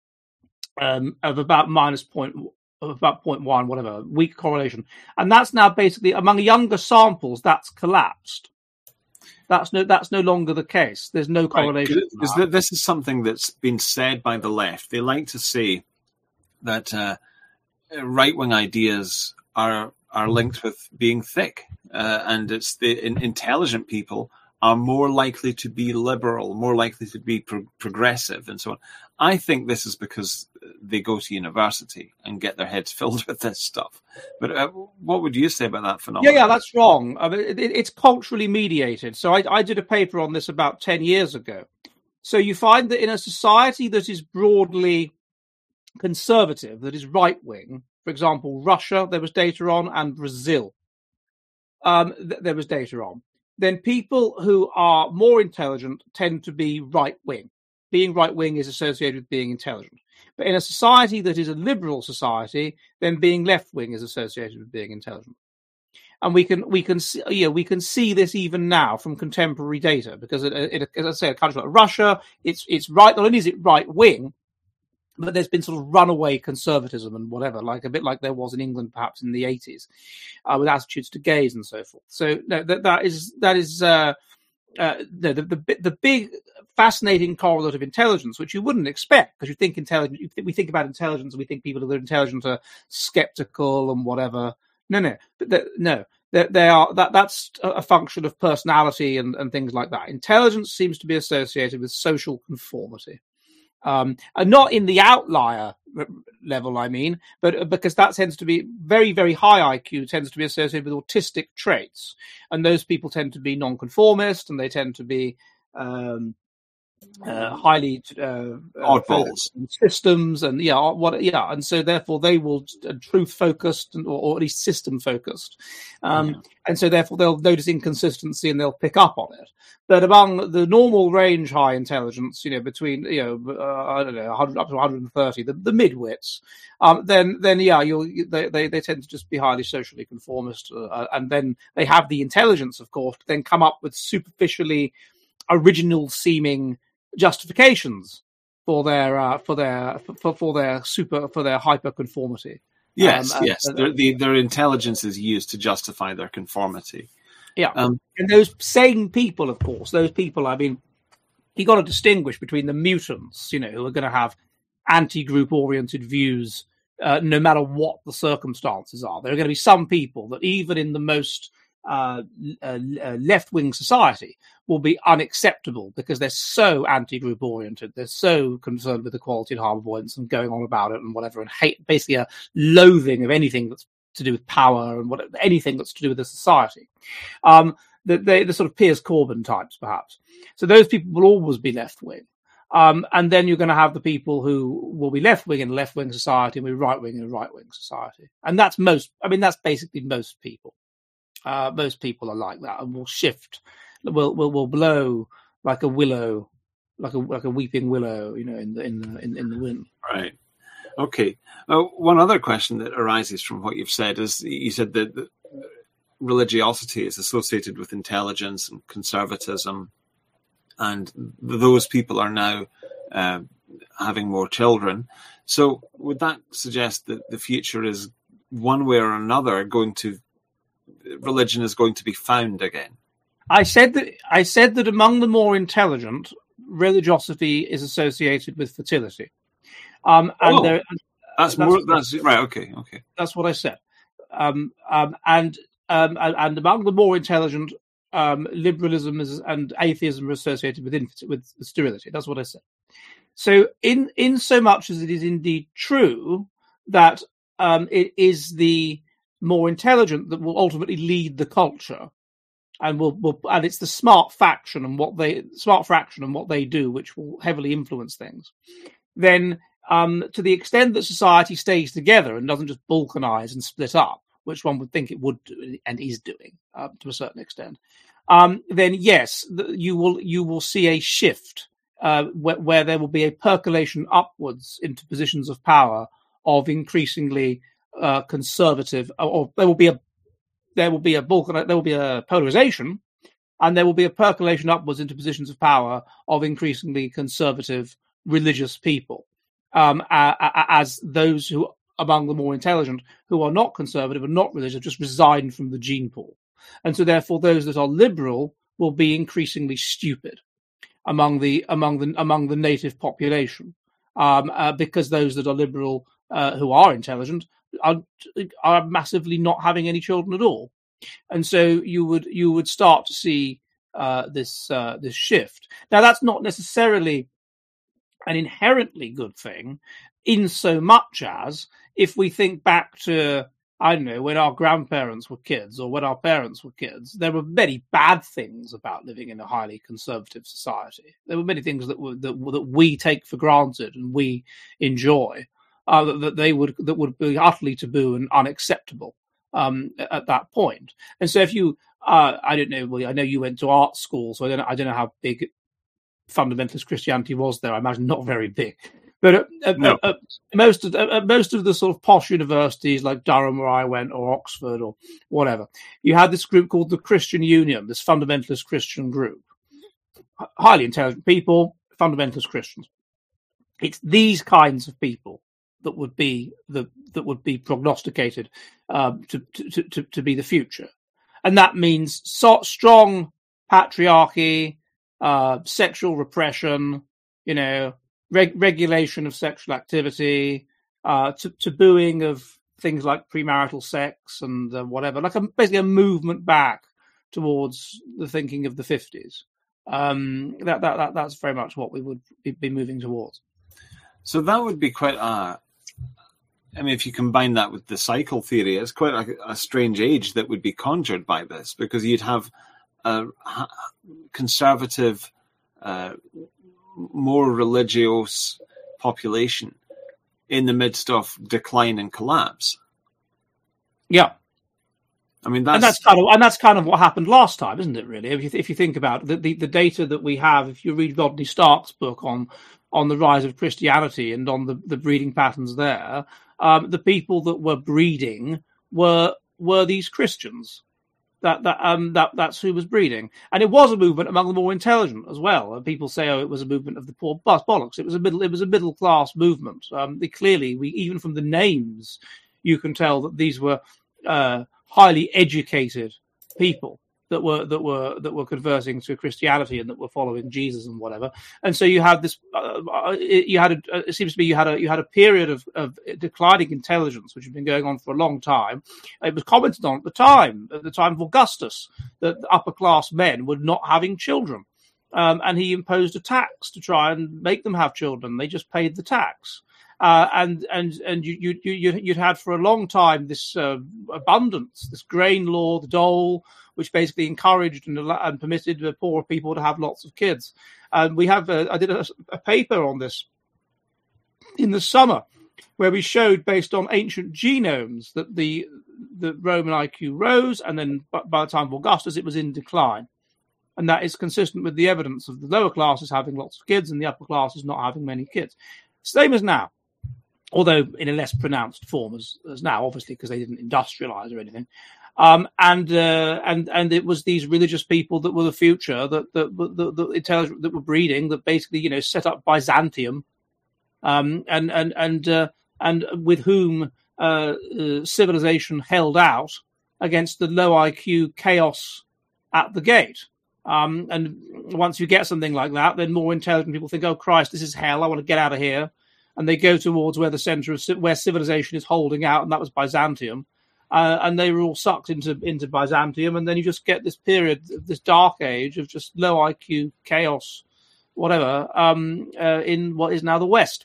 um, of about minus point. of about zero point one, whatever, weak correlation. And that's now basically, among younger samples, that's collapsed. That's no that's no longer the case. There's no correlation. Right. Because this is something that's been said by the left. They like to say that uh, right-wing ideas are are linked with being thick. Uh, and it's the in, intelligent people are more likely to be liberal, more likely to be pro- progressive, and so on. I think this is because they go to university and get their heads filled with this stuff. But uh, what would you say about that phenomenon? Yeah, yeah, that's wrong. I mean, it, it's culturally mediated. So I, I did a paper on this about ten years ago. So you find that in a society that is broadly conservative, that is right-wing, for example, Russia, there was data on, and Brazil, um, th- there was data on, then people who are more intelligent tend to be right-wing. Being right-wing is associated with being intelligent. But in a society that is a liberal society, then being left-wing is associated with being intelligent. And we can we can see, you know, we can see this even now from contemporary data, because it, it, as I say, a country like Russia, it's it's right. Not only is it right wing, but there's been sort of runaway conservatism and whatever, like a bit like there was in England perhaps in the eighties, uh, with attitudes to gays and so forth. So no, that that is that is uh, uh, the, the the the big fascinating correlate of intelligence, which you wouldn't expect, because you think intelligent. We think about intelligence, and we think people who are intelligent are skeptical and whatever. No, no, but the, no, they, they are that. That's a function of personality and, and things like that. Intelligence seems to be associated with social conformity, um, and not in the outlier level. I mean, but because that tends to be very, very high I Q tends to be associated with autistic traits, and those people tend to be nonconformist, and they tend to be um, uh, highly uh, oddballs uh, systems, and yeah, what yeah, and so therefore they will uh, truth focused and, or, or at least system focused, um, yeah. And so therefore they'll notice inconsistency and they'll pick up on it. But among the normal range high intelligence, you know, between you know uh, I don't know one hundred up to one hundred thirty, the, the midwits, um, then then yeah, you'll they, they they tend to just be highly socially conformist, uh, and then they have the intelligence, of course, to then come up with superficially original seeming justifications for their uh, for their for, for their super for their hyperconformity. Yes, um, yes, and, their, the, their intelligence is used to justify their conformity. Yeah, um, and those same people, of course, those people. I mean, you got to distinguish between the mutants, you know, who are going to have anti-group oriented views, uh, no matter what the circumstances are. There are going to be some people that, even in the most Uh, uh, uh, left-wing society, will be unacceptable because they're so anti-group oriented. They're so concerned with equality and harm avoidance and going on about it and whatever, and hate, basically a loathing of anything that's to do with power and whatever, anything that's to do with the society. Um, the, the, the sort of Piers Corbyn types, perhaps. So those people will always be left-wing. Um, and then you're going to have the people who will be left-wing in a left-wing society and be right-wing in a right-wing society. And that's most, I mean, that's basically most people. Uh, most people are like that and will shift, will will will blow like a willow, like a like a weeping willow, you know, in the in the in, in the wind. Right. Okay. Uh, one other question that arises from what you've said is you said that the religiosity is associated with intelligence and conservatism, and those people are now uh, having more children. So would that suggest that the future is one way or another going to religion is going to be found again? I said that I said that among the more intelligent, religiosity is associated with fertility. Um, and oh, there, that's, that's more. That's right. Okay. Okay. That's what I said. Um, um, and, um, and and among the more intelligent, um, liberalism is, and atheism are associated with with sterility. That's what I said. So, in in so much as it is indeed true that um, it is the more intelligent that will ultimately lead the culture, and will, will and it's the smart faction and what they smart fraction and what they do, which will heavily influence things. Then, um, to the extent that society stays together and doesn't just balkanize and split up, which one would think it would do and is doing uh, to a certain extent, um, then yes, you will you will see a shift uh, where, where there will be a percolation upwards into positions of power of increasingly Uh, conservative, or, or there will be a there will be a bulk, there will be a polarization, and there will be a percolation upwards into positions of power of increasingly conservative religious people, um, as those who among the more intelligent who are not conservative and not religious just resign from the gene pool, and so therefore those that are liberal will be increasingly stupid among the among the among the native population, um, uh, because those that are liberal uh, who are intelligent Are, are massively not having any children at all, and so you would you would start to see uh, this uh, this shift. Now, that's not necessarily an inherently good thing, in so much as if we think back to, I don't know, when our grandparents were kids or when our parents were kids, there were many bad things about living in a highly conservative society. There were many things that were, that, that we take for granted and we enjoy, uh, that, that they would that would be utterly taboo and unacceptable um, at that point. And so, if you, uh, I don't know, well, I know you went to art school, so I don't, I don't know how big fundamentalist Christianity was there. I imagine not very big. But at, no. at, at most of at most of the sort of posh universities like Durham, where I went, or Oxford, or whatever, you had this group called the Christian Union, this fundamentalist Christian group, highly intelligent people, fundamentalist Christians. It's these kinds of people that would be the that would be prognosticated um, to, to to to be the future, and that means so, strong patriarchy, uh, sexual repression, you know. Reg- regulation of sexual activity, uh, t- tabooing of things like premarital sex and uh, whatever, like a, basically a movement back towards the thinking of the fifties. Um, that, that that that's very much what we would be, be moving towards. So that would be quite a. I mean, if you combine that with the cycle theory, it's quite a, a strange age that would be conjured by this, because you'd have a conservative. Uh, more religious population in the midst of decline and collapse. Yeah, I mean that's and that's kind of and that's kind of what happened last time, isn't it? Really, if you if you think about it, the, the the data that we have, if you read Rodney Stark's book on on the rise of Christianity and on the, the breeding patterns there, um, the people that were breeding were were these Christians. That that um that that's who was breeding, and it was a movement among the more intelligent as well. And people say, "Oh, it was a movement of the poor." Bollocks! It was a middle. It was a middle class movement. Um, they clearly, we even from the names, you can tell that these were uh, highly educated people that were that were that were converting to Christianity and that were following Jesus and whatever. And so you had this. Uh, you had a, it seems to me you had a you had a period of, of declining intelligence which had been going on for a long time. It was commented on at the time, at the time of Augustus, that the upper class men were not having children, um, and he imposed a tax to try and make them have children. They just paid the tax. Uh, and and and you you you you'd had for a long time this uh, abundance, this grain law, the dole, which basically encouraged and, and permitted the poorer people to have lots of kids. And we have a, I did a, a paper on this in the summer, where we showed, based on ancient genomes, that the the Roman I Q rose, and then by the time of Augustus, it was in decline. And that is consistent with the evidence of the lower classes having lots of kids and the upper classes not having many kids. Same as now. Although in a less pronounced form as, as now, obviously, because they didn't industrialize or anything. Um, and uh, and and it was these religious people that were the future, that the the, the intelligent that were breeding, that basically, you know, set up Byzantium, um, and and and uh, and with whom uh, uh, civilization held out against the low I Q chaos at the gate. Um, and once you get something like that, then more intelligent people think, "Oh Christ, this is hell! I want to get out of here." And they go towards where the center of where civilization is holding out, and that was Byzantium. Uh, and they were all sucked into into Byzantium, and then you just get this period, this dark age of just low I Q chaos, whatever, um, uh, in what is now the West.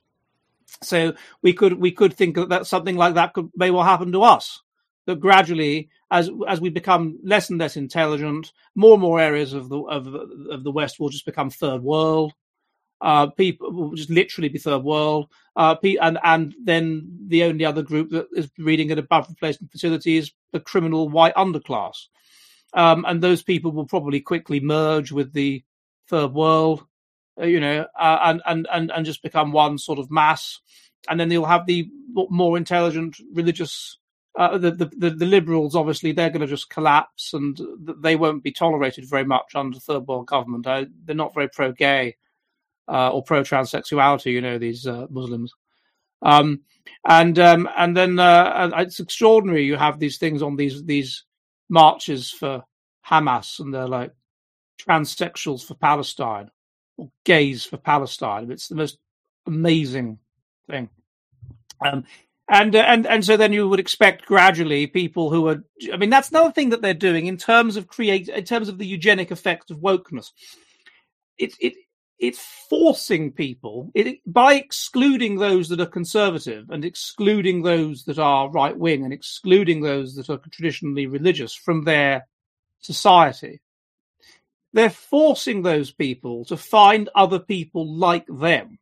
So we could we could think that something like that could may well happen to us. That gradually, as as we become less and less intelligent, more and more areas of the of of the West will just become third world. Uh, people will just literally be third world, uh, and and then the only other group that is breeding at above replacement fertility is the criminal white underclass, um, and those people will probably quickly merge with the third world, uh, you know, uh, and and and and just become one sort of mass, and then you'll have the more intelligent religious, uh, the, the the the liberals. Obviously, they're going to just collapse, and they won't be tolerated very much under third world government. Uh, they're not very pro-gay. Uh, or pro-transsexuality, you know, these uh, Muslims. Um, and um, and then uh, it's extraordinary. You have these things on these these marches for Hamas, and they're like transsexuals for Palestine or gays for Palestine. It's the most amazing thing. Um, and uh, and and so then you would expect gradually people who are. I mean, that's another thing that they're doing in terms of create in terms of the eugenic effect of wokeness. It it. it's forcing people it, by excluding those that are conservative and excluding those that are right wing and excluding those that are traditionally religious from their society. They're forcing those people to find other people like them,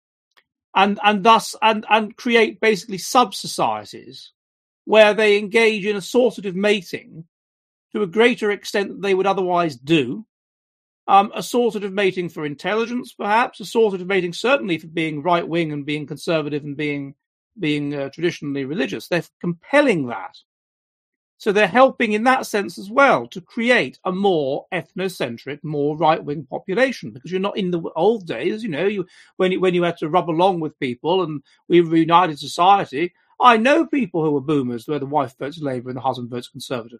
and and thus and and create basically sub-societies where they engage in assortative mating to a greater extent than they would otherwise do. Um, assortative mating for intelligence, perhaps, assortative mating certainly for being right-wing and being conservative and being being uh, traditionally religious. They're compelling that. So they're helping in that sense as well to create a more ethnocentric, more right-wing population, because you're not in the old days, you know, you when you, when you had to rub along with people and we were a united society. I know people who were boomers where the wife votes Labour and the husband votes Conservative.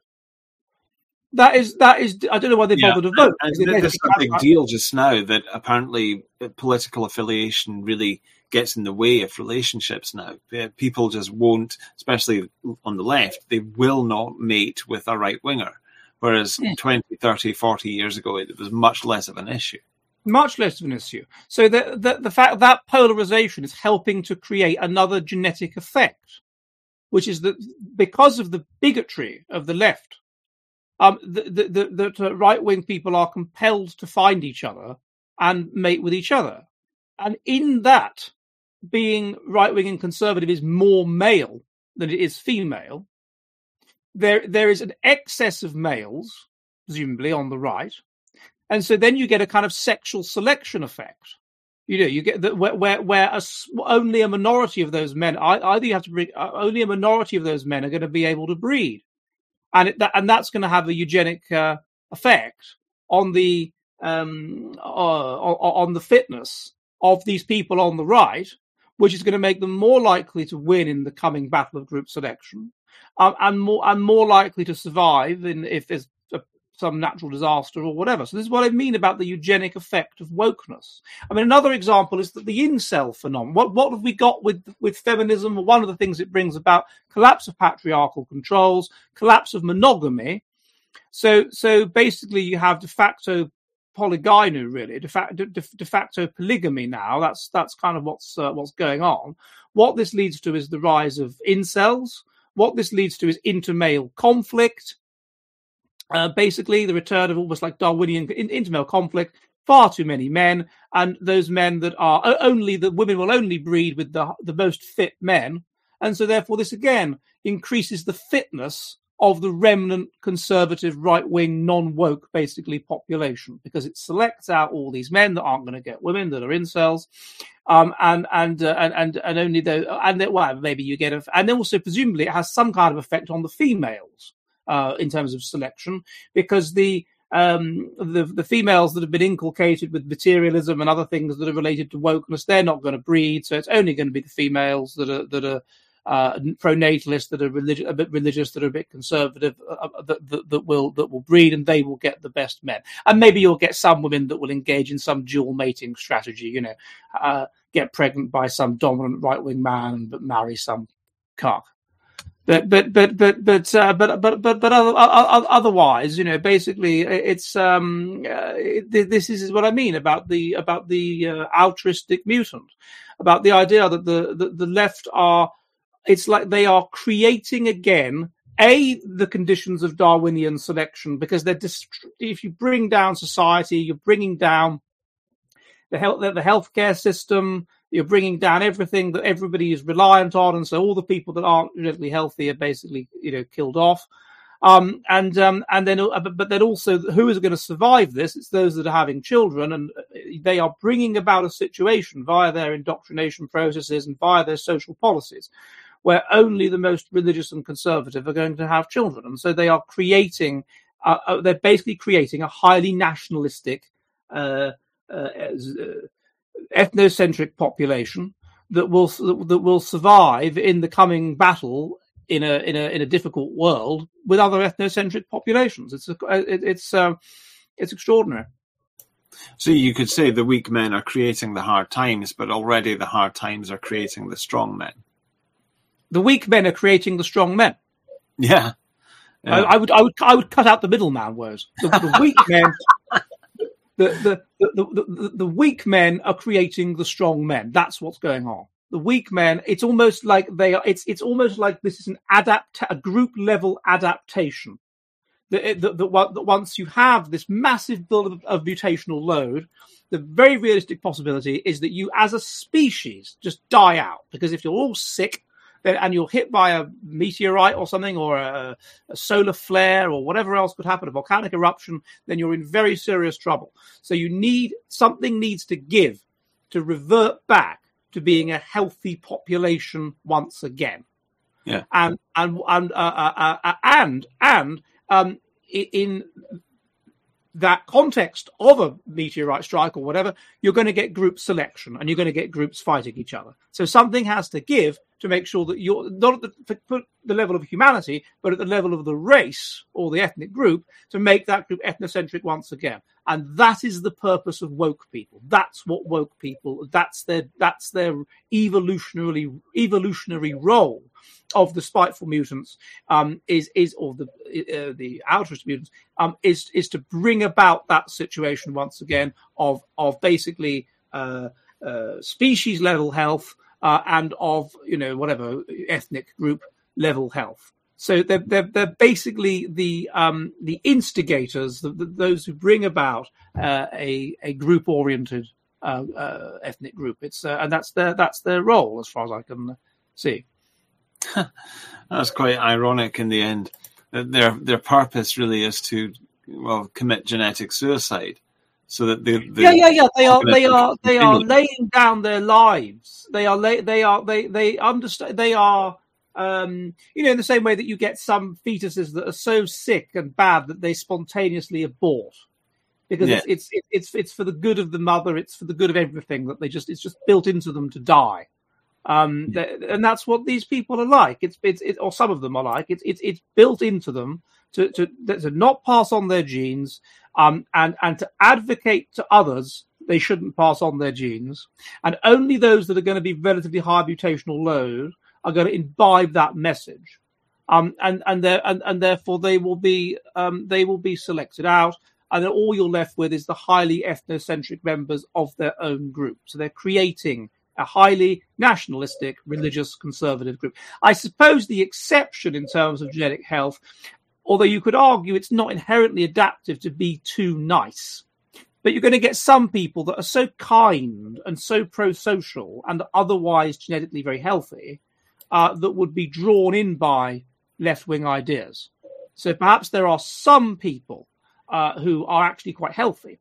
That is, that is, I don't know why they yeah. bother to vote. And, and there's a big deal just now that apparently political affiliation really gets in the way of relationships now. People just won't, especially on the left, they will not mate with a right-winger. Whereas yeah. twenty, thirty, forty years ago, it was much less of an issue. Much less of an issue. So the, the, the fact that polarization is helping to create another genetic effect, which is that because of the bigotry of the left, Um, the, the, the, the right-wing people are compelled to find each other and mate with each other. And in that, being right-wing and conservative is more male than it is female. There, there is an excess of males, presumably, on the right. And so then you get a kind of sexual selection effect. You know, you get that where, where, where a, only a minority of those men, either you have to bring, only a minority of those men are going to be able to breed. And it, that, and that's going to have a eugenic uh, effect on the um, uh, on the fitness of these people on the right, which is going to make them more likely to win in the coming battle of group selection, um, and more and more likely to survive in if there's a, some natural disaster or whatever. So this is what I mean about the eugenic effect of wokeness. I mean, another example is that the incel phenomenon. What what have we got with with feminism? Well, one of the things it brings about: collapse of patriarchal controls, collapse of monogamy. So so basically, you have de facto polygyny, really, de facto de, de facto polygamy. Now that's that's kind of what's uh, what's going on. What this leads to is the rise of incels. What this leads to is intermale conflict. Uh, basically, the return of almost like Darwinian intermale conflict, far too many men, and those men that are only, the women will only breed with the, the most fit men. And so therefore this again increases the fitness of the remnant conservative right-wing non-woke basically population, because it selects out all these men that aren't going to get women, that are incels, um, and and uh, and and and only though and then, well, maybe you get a, and then also presumably it has some kind of effect on the females. Uh, in terms of selection, because the, um, the the females that have been inculcated with materialism and other things that are related to wokeness, they're not going to breed. So it's only going to be the females that are that are uh, pro-natalist, that are religious, a bit religious, that are a bit conservative, uh, that, that that will that will breed, and they will get the best men. And maybe you'll get some women that will engage in some dual mating strategy. You know, uh, get pregnant by some dominant right-wing man, but marry some cuck. But but but but but uh, but but but but other, otherwise, you know, basically, it's um, uh, it, this is what I mean about the about the uh, altruistic mutant, about the idea that the, the the left are, it's like they are creating again a the conditions of Darwinian selection, because they're dist- if you bring down society, you're bringing down the health the healthcare system. You're bringing down everything that everybody is reliant on, and so all the people that aren't genetically healthy are basically, you know, killed off. Um, and um, and then, but then also, who is going to survive this? It's those that are having children, and they are bringing about a situation via their indoctrination processes and via their social policies, where only the most religious and conservative are going to have children, and so they are creating, uh, they're basically creating a highly nationalistic. Uh, uh, uh, ethnocentric population that will that will survive in the coming battle in a in a in a difficult world with other ethnocentric populations. It's a, it, it's uh, it's extraordinary. So you could say the weak men are creating the hard times, but already the hard times are creating the strong men. The weak men are creating the strong men. Yeah, yeah. I, I would I would I would cut out the middleman words. The, the weak men. The the, the, the, the the weak men are creating the strong men. That's what's going on. The weak men, it's almost like they are, it's it's almost like this is an adapt a group level adaptation. That, that, that, that once you have this massive build of, of mutational load, the very realistic possibility is that you as a species just die out. Because if you're all sick and you're hit by a meteorite or something, or a, a solar flare or whatever else could happen, a volcanic eruption, then you're in very serious trouble. So you need, something needs to give to revert back to being a healthy population once again. Yeah. And, and, and, uh, uh, uh, and, and, um, in that context of a meteorite strike or whatever, you're going to get group selection and you're going to get groups fighting each other. So something has to give to make sure that you're not at the, put the level of humanity, but at the level of the race or the ethnic group to make that group ethnocentric once again. And that is the purpose of woke people. That's what woke people, that's their, that's their evolutionarily, evolutionary role of the spiteful mutants, um, is, is, or the, uh, the altruist mutants, um, is, is to bring about that situation once again of, of basically, uh, uh, species level health, uh, and of, you know, whatever ethnic group level health. So they're, they're, they're basically the, um, the instigators, the, the, those who bring about, uh, a, a group oriented, uh, uh, ethnic group. It's, uh, and that's their, that's their role as far as I can see. That's quite ironic in the end. Their their purpose really is to, well, commit genetic suicide, so that the, the yeah yeah yeah they are they are they are laying down their lives. They are lay, they are they they understand they are um you know, in the same way that you get some fetuses that are so sick and bad that they spontaneously abort because yeah. it's, it's it's it's for the good of the mother, it's for the good of everything, that they just it's just built into them to die. Um, yeah. And that's what these people are like. It's, it's, it, or some of them are like. It's, it's, it's built into them to, to, to not pass on their genes, um, and, and to advocate to others they shouldn't pass on their genes. And only those that are going to be relatively high mutational load are going to imbibe that message. Um, and, and, and, and therefore they will be, um, they will be selected out. And then all you're left with is the highly ethnocentric members of their own group. So they're creating a highly nationalistic, religious, conservative group. I suppose the exception in terms of genetic health, although you could argue it's not inherently adaptive to be too nice, but you're going to get some people that are so kind and so pro-social and otherwise genetically very healthy, uh, that would be drawn in by left-wing ideas. So perhaps there are some people uh, who are actually quite healthy,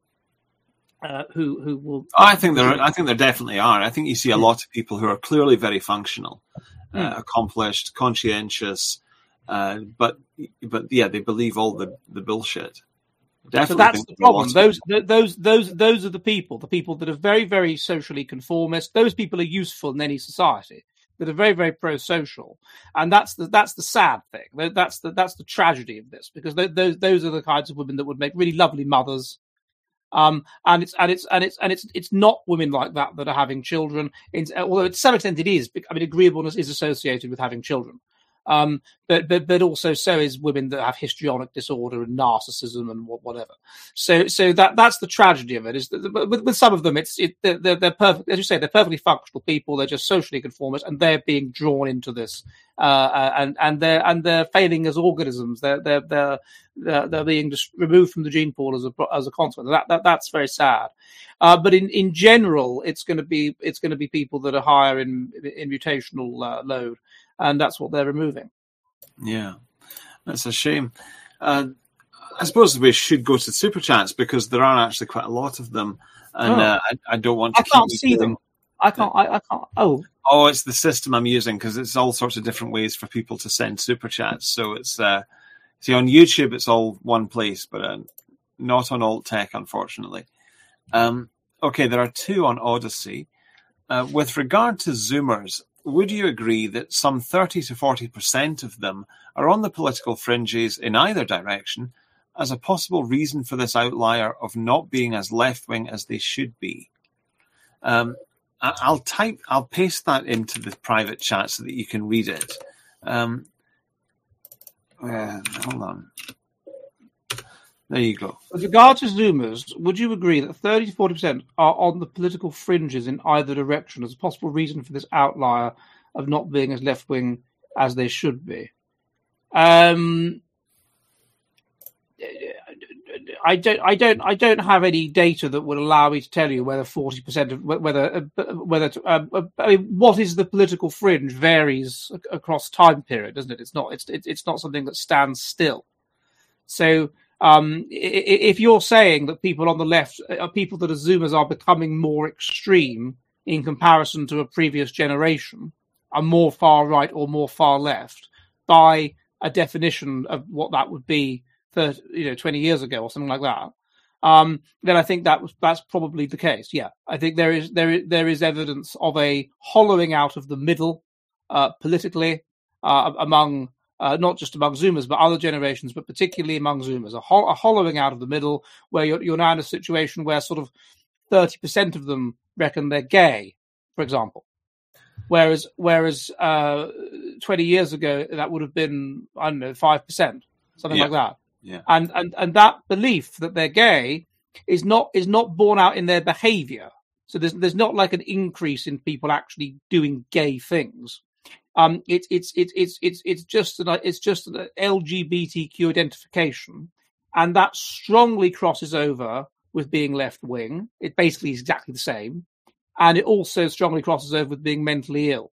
Uh, who who will? I think there. I think there definitely are. I think you see a lot of people who are clearly very functional, uh, mm. accomplished, conscientious, uh, but but yeah, they believe all the, the bullshit. Definitely. So that's the problem. Those those those those are the people. The people that are very very socially conformist. Those people are useful in any society. That are very very pro-social, and that's the that's the sad thing. That's the that's the tragedy of this, because those those are the kinds of women that would make really lovely mothers. Um, and it's and it's and it's and it's it's not women like that that are having children. It's, although to some extent it is. I mean, agreeableness is associated with having children, um, but but but also so is women that have histrionic disorder and narcissism and whatever. So so that that's the tragedy of it. Is that with, with some of them, it's it they're, they're perfect, as you say, they're perfectly functional people. They're just socially conformist, and they're being drawn into this, uh, and and they're and they're failing as organisms. They're they're they're They're, they're being just removed from the gene pool as a as a consequence. That, that that's very sad. Uh, but in, in general, it's going to be it's going to be people that are higher in in mutational uh, load, and that's what they're removing. Yeah, that's a shame. Uh, I suppose we should go to super chats, because there are actually quite a lot of them, and oh. uh, I, I don't want to. I keep can't see them. I can't. I, I can't. Oh. Oh, it's the system I'm using, because it's all sorts of different ways for people to send super chats. So it's. Uh, See, on YouTube, it's all one place, but uh, not on Alt Tech, unfortunately. Um, okay, there are two on Odyssey. Uh, with regard to Zoomers, would you agree that some thirty to forty percent of them are on the political fringes in either direction, as a possible reason for this outlier of not being as left-wing as they should be? Um, I- I'll type, I'll paste that into the private chat so that you can read it. Um, Uh, hold on. There you go. With regard to Zoomers, would you agree that thirty to forty percent are on the political fringes in either direction as a possible reason for this outlier of not being as left-wing as they should be? Um, I don't, I don't, I don't have any data that would allow me to tell you whether forty percent of whether whether uh, I mean, what is the political fringe varies across time period, doesn't it? It's not, it's it's not something that stands still. So. Um, if you're saying that people on the left, uh, people that are Zoomers are becoming more extreme in comparison to a previous generation, are more far right or more far left, by a definition of what that would be thirty, you know, twenty years ago or something like that, um, then I think that was that's probably the case. Yeah, I think there is there is, there is evidence of a hollowing out of the middle uh, politically uh, among. Uh, not just among Zoomers, but other generations, but particularly among Zoomers, a, ho- a hollowing out of the middle, where you're, you're now in a situation where sort of thirty percent of them reckon they're gay, for example. Whereas whereas uh, twenty years ago, that would have been, I don't know, five percent, something yeah. like that. Yeah. And, and and that belief that they're gay is not is not borne out in their behavior. So there's there's not like an increase in people actually doing gay things. Um, it's it's it's it's it's it's just an it's just an L G B T Q identification, and that strongly crosses over with being left wing. It basically is exactly the same, and it also strongly crosses over with being mentally ill.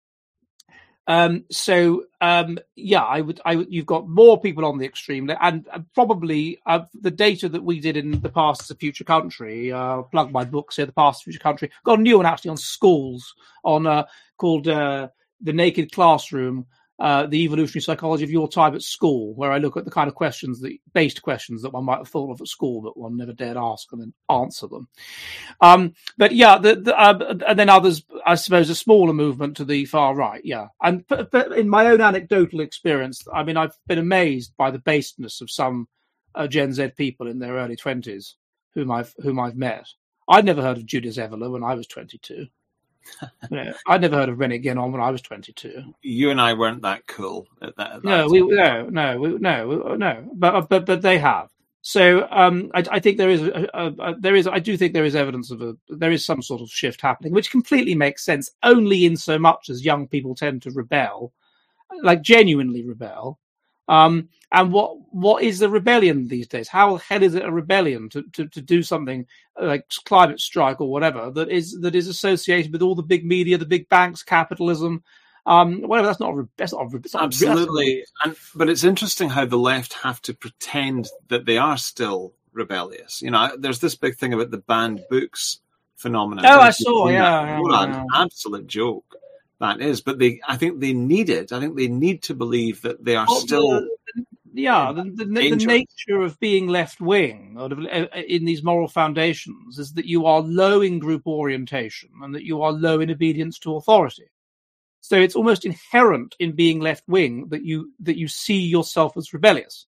Um, so um, yeah, I would I would you've got more people on the extreme, and, and probably uh, the data that we did in The Past is a Future Country. Uh, plug my books here, The Past is a Future Country. Got a new one actually on schools on uh, called. Uh, The Naked Classroom, uh, the evolutionary psychology of your time at school, where I look at the kind of questions, that based questions that one might have thought of at school, but one never dared ask and then answer them. Um, but yeah, the, the, uh, and then others, I suppose, a smaller movement to the far right. Yeah, and but, but in my own anecdotal experience, I mean, I've been amazed by the baseness of some uh, Gen Z people in their early twenties whom I've whom I've met. I'd never heard of Judith Evola when I was twenty-two. You know, I'd never heard of Rennie Guénon when I was twenty-two. You and I weren't that cool at that. At that no, time. we no no we, no we, no, but but but they have. So um, I, I think there is a, a, a, there is I do think there is evidence of a there is some sort of shift happening, which completely makes sense. Only in so much as young people tend to rebel, like genuinely rebel. Um, and what what is a rebellion these days? How the hell is it a rebellion to, to, to do something like climate strike or whatever that is that is associated with all the big media, the big banks, capitalism, um, whatever? That's not a, that's not a, that's not absolutely. A, and but it's interesting how the left have to pretend that they are still rebellious. You know, there's this big thing about the banned books phenomenon. Oh, I saw. Yeah, what yeah, an yeah. absolute joke that is. But they, I think they need it. I think they need to believe that they are Well, still. the, yeah, the, the, the nature of being left wing in these moral foundations is that you are low in group orientation and that you are low in obedience to authority. So it's almost inherent in being left wing that you that you see yourself as rebellious.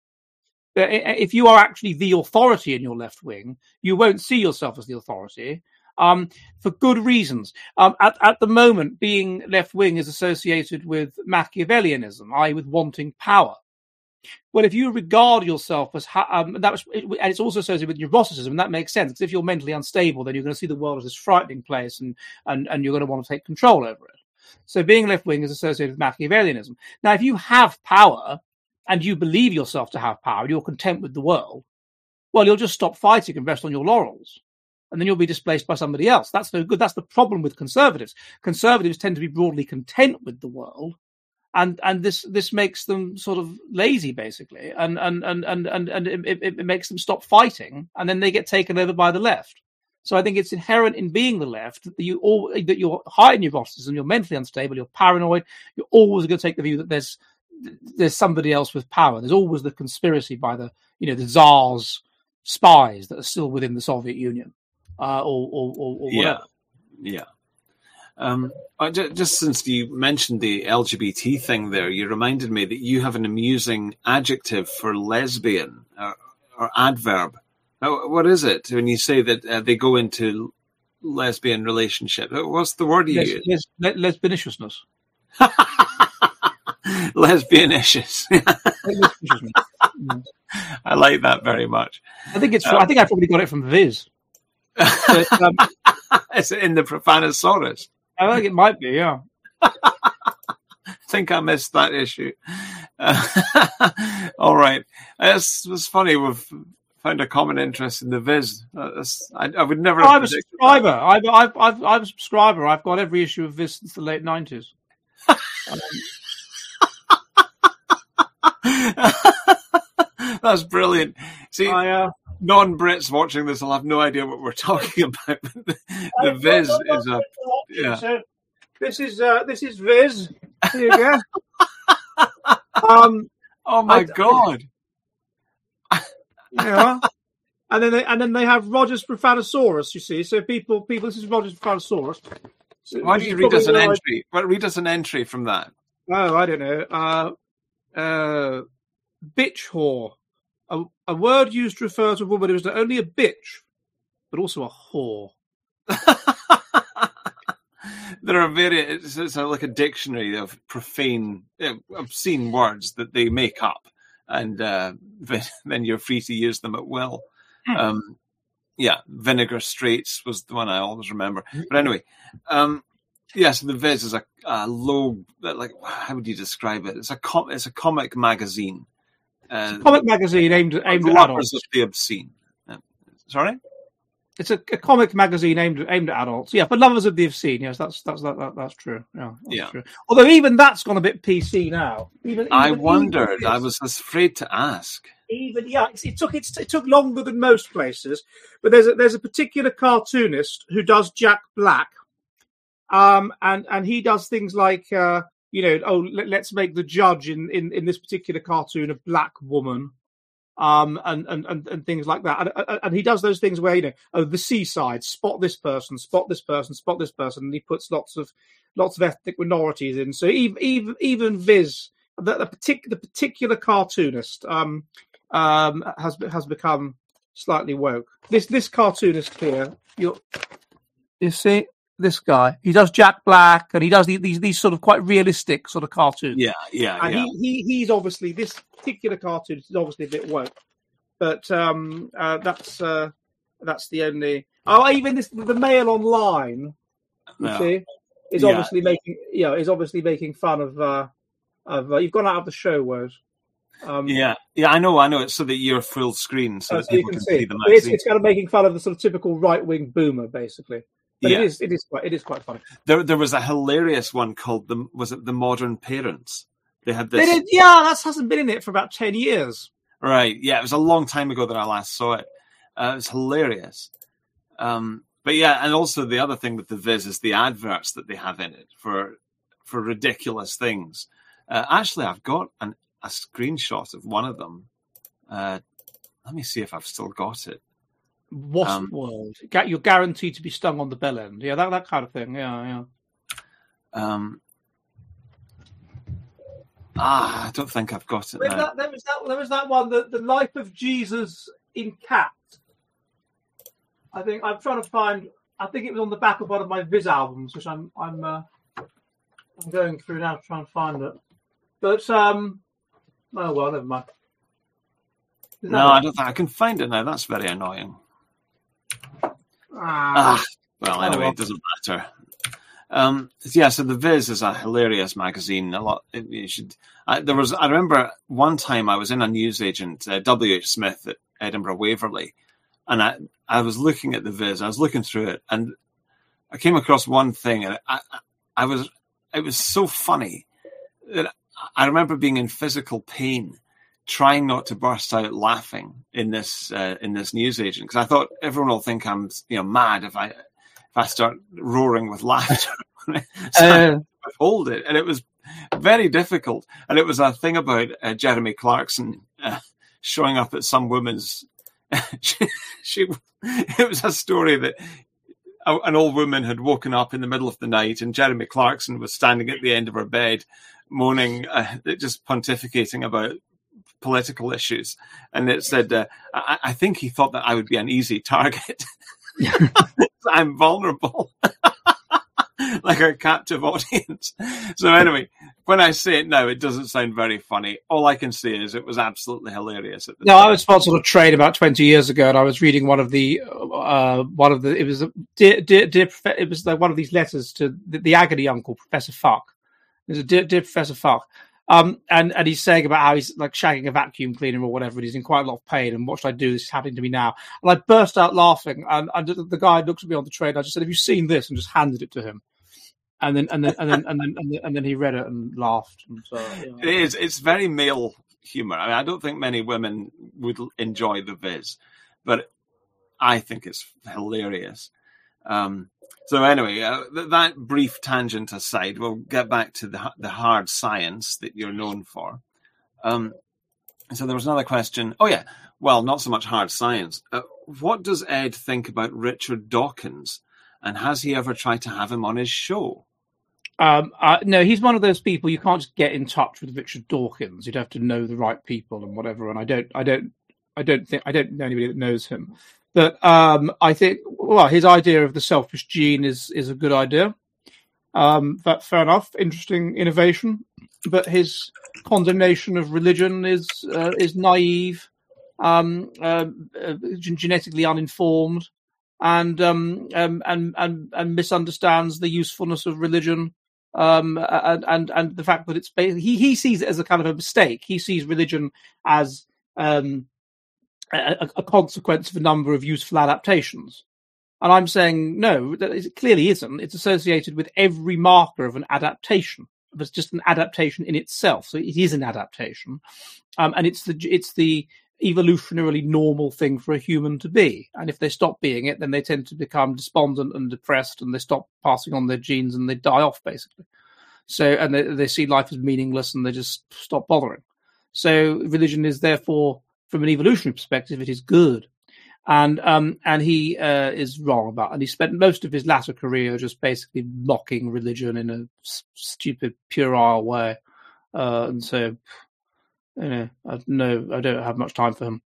If you are actually the authority in your left wing, you won't see yourself as the authority. Um, for good reasons. Um, at, at the moment, being left-wing is associated with Machiavellianism, that is with wanting power. Well, if you regard yourself as, ha- um, that was, it, and it's also associated with neuroticism, and that makes sense, because if you're mentally unstable, then you're going to see the world as this frightening place, and, and, and you're going to want to take control over it. So being left-wing is associated with Machiavellianism. Now, if you have power, and you believe yourself to have power, and you're content with the world, well, you'll just stop fighting and rest on your laurels. And then you'll be displaced by somebody else. That's no good. That's the problem with conservatives. Conservatives tend to be broadly content with the world, and and this this makes them sort of lazy, basically, and and and and and, and it, it, it makes them stop fighting, and then they get taken over by the left. So I think it's inherent in being the left that you all that you're high in neuroticism, you're mentally unstable, you're paranoid, you're always going to take the view that there's there's somebody else with power. There's always the conspiracy by the you know the Tsar's spies that are still within the Soviet Union. Uh, or, or, or, or yeah, yeah. Um, I, just since you mentioned the L G B T thing there, you reminded me that you have an amusing adjective for lesbian or, or adverb. What is it when you say that uh, they go into lesbian relationship? What's the word you Les, use? Les, lesbianiciousness. Lesbianicious. I like that very much. I think it's. Um, I think I probably got it from Viz. But, um, Is it in the Profanosaurus? I think it might be. Yeah. I think I missed that issue. Uh, all right. It's, it's funny. We've found a common interest in the Viz. Uh, I, I would never. Oh, I'm a subscriber. I've, I've, I've, I'm a subscriber. I've got every issue of Viz since the late nineties. Um, That's brilliant. See, I, uh, non-Brits watching this will have no idea what we're talking about. the the Viz is a yeah. So this is uh, this is Viz. Here you go. um, oh my I, god! Yeah, and then they and then they have Roger's Profanosaurus. You see, so people people this is Roger's Profanosaurus. So, Why don't you read us an entry? Well, read us an entry from that. Oh, I don't know. Uh, uh, bitch whore. A, a word used to refer to a woman who is not only a bitch, but also a whore. There are various, it's like a dictionary of profane, obscene words that they make up, and uh, then you're free to use them at will. Mm. Um, yeah, Vinegar Straits was the one I always remember. But anyway, um, yeah, so the Viz is a, a low, like, how would you describe it? It's a com- it's a comic magazine. Uh, it's a comic magazine aimed, aimed at adults. Of the obscene. Uh, sorry? It's a, a comic magazine aimed aimed at adults. Yeah, for lovers of the obscene. Yes, that's that's that, that that's true. Yeah, that's yeah. True. Although even that's gone a bit P C now. Even, even I wondered. even I was afraid to ask. Even yeah, it, it took it, it took longer than most places. But there's a, there's a particular cartoonist who does Jack Black, um, and and he does things like uh, you know, oh, let, let's make the judge in, in in this particular cartoon a black woman. Um and, and, and, and things like that, and, and he does those things where you know, oh, the seaside, spot this person, spot this person, spot this person, and he puts lots of lots of ethnic minorities in. So even even even Viz, the, the particular the particular cartoonist, um um has has become slightly woke. This this cartoonist here, you you see this guy, he does Jack Black, and he does these these, these sort of quite realistic sort of cartoons. Yeah, yeah, and yeah. He, he he's obviously this particular cartoon is obviously a bit woke, but um, uh, that's uh, that's the only. Oh, even this the Mail Online, you yeah. see, is yeah. obviously making yeah is obviously making fun of uh, of uh, you've gone out of the show, Woz. Um, yeah, yeah, I know, I know. It's so that you're full screen, so, uh, that so people you can, can see, see the it's, magazine. it's kind of making fun of the sort of typical right wing boomer, basically. But yeah. it is it is quite it is quite funny. There, there was a hilarious one called the was it the Modern Parents? They had this. They did, yeah, that hasn't been in it for about ten years. Right. Yeah, it was a long time ago that I last saw it. Uh, it was hilarious. Um, but yeah, and also the other thing with the Viz is the adverts that they have in it for for ridiculous things. Uh, actually, I've got an, a screenshot of one of them. Uh, let me see if I've still got it. Wasp um, World. You're guaranteed to be stung on the bell end. Yeah, that that kind of thing. Yeah, yeah. Um. Ah, I don't think I've got it. Now. That, there was that. There was that one. The, the Life of Jesus in Cat. I think I'm trying to find. I think it was on the back of one of my Viz albums, which I'm I'm uh, I'm going through now to try and find it. But um, oh well, never mind. No, I don't think I can find it now. That's very annoying. Ah, ah well, anyway, oh, well. It doesn't matter. Um, yeah, so the Viz is a hilarious magazine. A lot. You should. I, there was. I remember one time I was in a newsagent, uh, W H Smith at Edinburgh Waverley, and I I was looking at the Viz. I was looking through it, and I came across one thing, and I I, I was it was so funny that I remember being in physical pain, trying not to burst out laughing in this uh, in this newsagent, because I thought everyone will think I'm you know mad if I. If I start roaring with laughter, so uh, I hold it, and it was very difficult. And it was a thing about uh, Jeremy Clarkson uh, showing up at some woman's. she, she, it was a story that a, an old woman had woken up in the middle of the night, and Jeremy Clarkson was standing at the end of her bed, moaning, uh, just pontificating about political issues. And it said, uh, I, "I think he thought that I would be an easy target." I'm vulnerable, like a captive audience. So anyway, when I say it now, it doesn't sound very funny. All I can say is it was absolutely hilarious. At the no, time. I was sponsored a trade about twenty years ago, and I was reading one of the uh, one of the it was a dear, dear, dear it was like one of these letters to the, the agony uncle, Professor Fuck. It was a dear, dear Professor Fuck, um, and and he's saying about how he's like shagging a vacuum cleaner or whatever, and he's in quite a lot of pain. And what should I do? This is happening to me now, and I burst out laughing. And, and the guy looks at me on the trade. And I just said, "Have you seen this?" and just handed it to him. And then, and then, and then, and then, and then, and then he read it and laughed. And so, you know. It is. It's very male humor. I mean, I don't think many women would enjoy the Viz, but I think it's hilarious. Um, so anyway, uh, th- that brief tangent aside, we'll get back to the the hard science that you're known for. Um, so there was another question. Oh yeah, well, not so much hard science. Uh, what does Ed think about Richard Dawkins? And has he ever tried to have him on his show? Um, uh, no, he's one of those people you can't just get in touch with Richard Dawkins. You'd have to know the right people and whatever. And I don't, I don't, I don't think I don't know anybody that knows him. But um, I think, well, his idea of the selfish gene is is a good idea. Um, that fair enough, interesting innovation. But his condemnation of religion is uh, is naive, um, uh, uh, genetically uninformed. And, um, um, and and and misunderstands the usefulness of religion, um, and, and and the fact that it's basically, he he sees it as a kind of a mistake. He sees religion as um, a, a consequence of a number of useful adaptations, and I'm saying no, that it clearly isn't. It's associated with every marker of an adaptation. It's just an adaptation in itself, so it is an adaptation, um, and it's the it's the evolutionarily normal thing for a human to be. And if they stop being it, then they tend to become despondent and depressed, and they stop passing on their genes and they die off, basically. So, and they, they see life as meaningless and they just stop bothering. So religion is therefore, from an evolutionary perspective, it is good. And um, and he uh, is wrong about, and he spent most of his latter career just basically mocking religion in a s- stupid, puerile way. Uh, and so, you know, I, no, I don't have much time for him.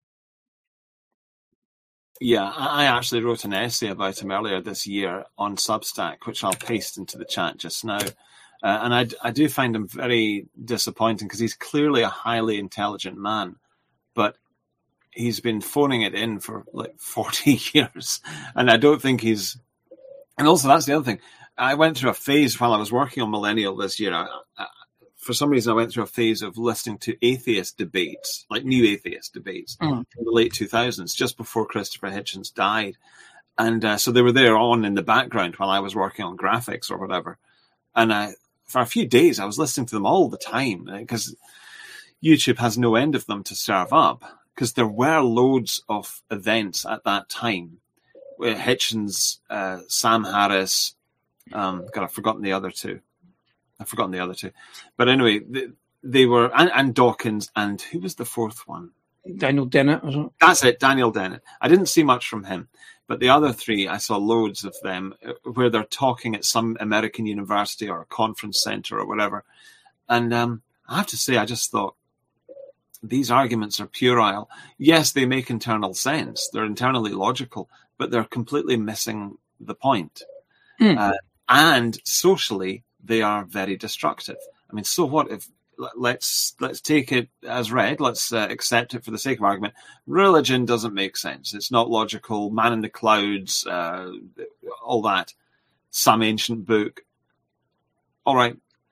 Yeah, I actually wrote an essay about him earlier this year on Substack, which I'll paste into the chat just now. Uh, and I, I do find him very disappointing because he's clearly a highly intelligent man, but he's been phoning it in for like forty years. And I don't think he's... And also, that's the other thing. I went through a phase while I was working on Millennial this year. I, I, for some reason, I went through a phase of listening to atheist debates, like new atheist debates, mm. in the late two thousands, just before Christopher Hitchens died. And uh, so they were there on in the background while I was working on graphics or whatever. And I, for a few days, I was listening to them all the time because YouTube has no end of them to serve up, because there were loads of events at that time. Hitchens, uh, Sam Harris, um, God, I've forgotten the other two. I've forgotten the other two. But anyway, they, they were, and, and Dawkins, and who was the fourth one? Daniel Dennett. Was it? That's it, Daniel Dennett. I didn't see much from him. But the other three, I saw loads of them where they're talking at some American university or a conference center or whatever. And um, I have to say, I just thought, these arguments are puerile. Yes, they make internal sense. They're internally logical, but they're completely missing the point. Mm. Uh, and socially, they are very destructive. I mean, so what if, let's let's take it as read, let's uh, accept it for the sake of argument. Religion doesn't make sense. It's not logical. Man in the clouds, uh, all that. Some ancient book. All right.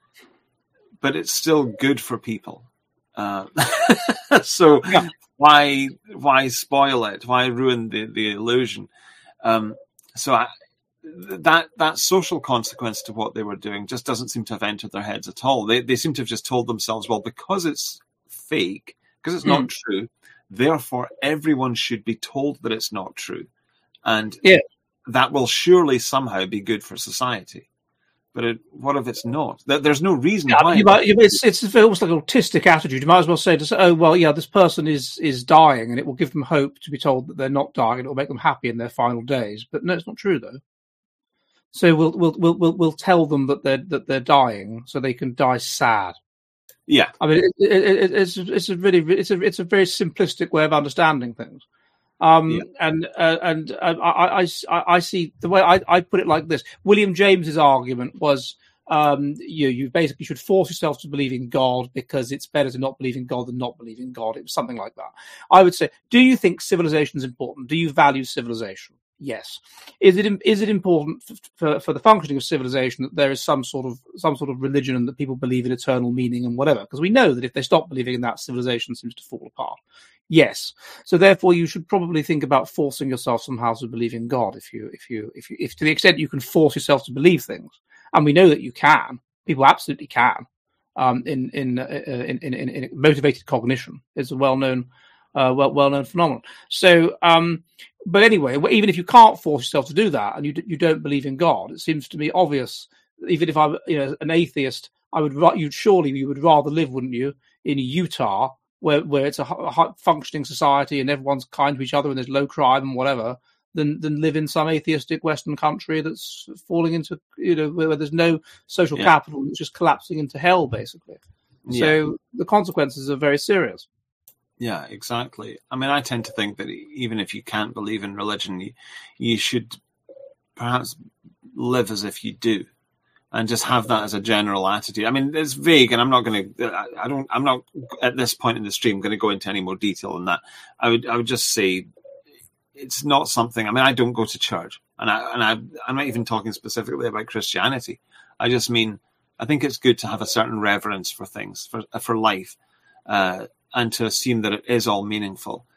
But it's still good for people. Uh, so yeah. why why spoil it? Why ruin the, the illusion? Um, so I, that that social consequence to what they were doing just doesn't seem to have entered their heads at all. They they seem to have just told themselves, well, because it's fake, because it's mm. not true, therefore everyone should be told that it's not true, and yeah. that will surely somehow be good for society. But it, what if it's not? There's no reason yeah, why. You might, it's, it's almost like an autistic attitude. You might as well say, to, oh, well, yeah, this person is is dying, and it will give them hope to be told that they're not dying, and it will make them happy in their final days. But no, it's not true, though. So we'll we'll we'll we'll, we'll tell them that they're that they're dying, so they can die sad. Yeah, I mean, it, it, it, it's it's a really it's a it's a very simplistic way of understanding things. Um, yeah. And uh, and uh, I, I, I, I see the way I, I put it like this. William James's argument was um, you you basically should force yourself to believe in God because it's better to not believe in God than not believe in God. It was something like that. I would say, do you think civilization is important? Do you value civilization? Yes. Is it is it important for, for the functioning of civilization that there is some sort of some sort of religion and that people believe in eternal meaning and whatever? Because we know that if they stop believing in that, civilization seems to fall apart. Yes. So therefore, you should probably think about forcing yourself somehow to believe in God. If you if you if you if to the extent you can force yourself to believe things, and we know that you can, people absolutely can. Um, in in, uh, in in in in motivated cognition is a well known. Uh, well, well-known phenomenon. So, um, but anyway, even if you can't force yourself to do that, and you you don't believe in God, it seems to me obvious. Even if I'm, you know, an atheist, I would you surely you would rather live, wouldn't you, in Utah, where where it's a, a functioning society and everyone's kind to each other and there's low crime and whatever, than than live in some atheistic Western country that's falling into, you know, where, where there's no social yeah. capital and it's just collapsing into hell, basically. Yeah. So the consequences are very serious. Yeah, exactly. I mean, I tend to think that even if you can't believe in religion, you, you should perhaps live as if you do, and just have that as a general attitude. I mean, it's vague, and I'm not going to. I don't. I'm not at this point in the stream going to go into any more detail than that. I would. I would just say it's not something. I mean, I don't go to church, and I and I. I'm not even talking specifically about Christianity. I just mean I think it's good to have a certain reverence for things, for for life. Uh, and to assume that it is all meaningful,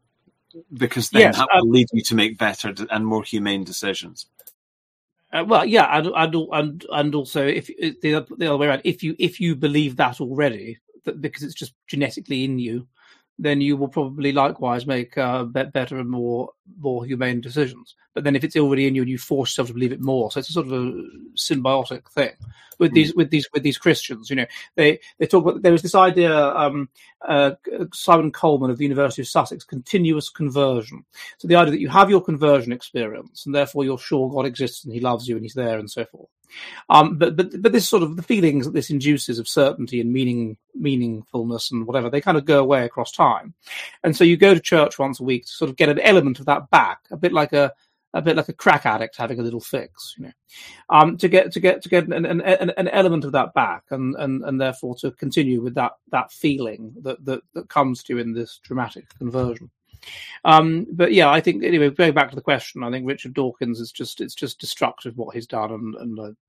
because then yes, that will um, lead you to make better and more humane decisions. Uh, well, yeah, and and and, and also if the, the other way around, if you if you believe that already, that because it's just genetically in you, then you will probably likewise make uh, better and more more humane decisions. But then if it's already in you and you force yourself to believe it more, so it's a sort of a symbiotic thing with these with these with these Christians. You know, they they talk about there was this idea. Um, uh, Simon Coleman of the University of Sussex, continuous conversion. So the idea that you have your conversion experience and therefore you're sure God exists and He loves you and He's there and so forth. Um, but but but this sort of the feelings that this induces of certainty and meaning meaningfulness and whatever, they kind of go away across time. And so you go to church once a week to sort of get an element of that back, a bit like a a bit like a crack addict having a little fix, you know, um, to get to get to get an, an, an element of that back, and, and, and therefore to continue with that that feeling that that, that comes to you in this dramatic conversion. Um, but yeah, I think anyway, going back to the question, I think Richard Dawkins is just it's just destructive what he's done, and, and uh,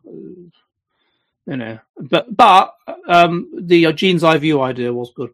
you know, but but um, the uh, Gene's eye view idea was good.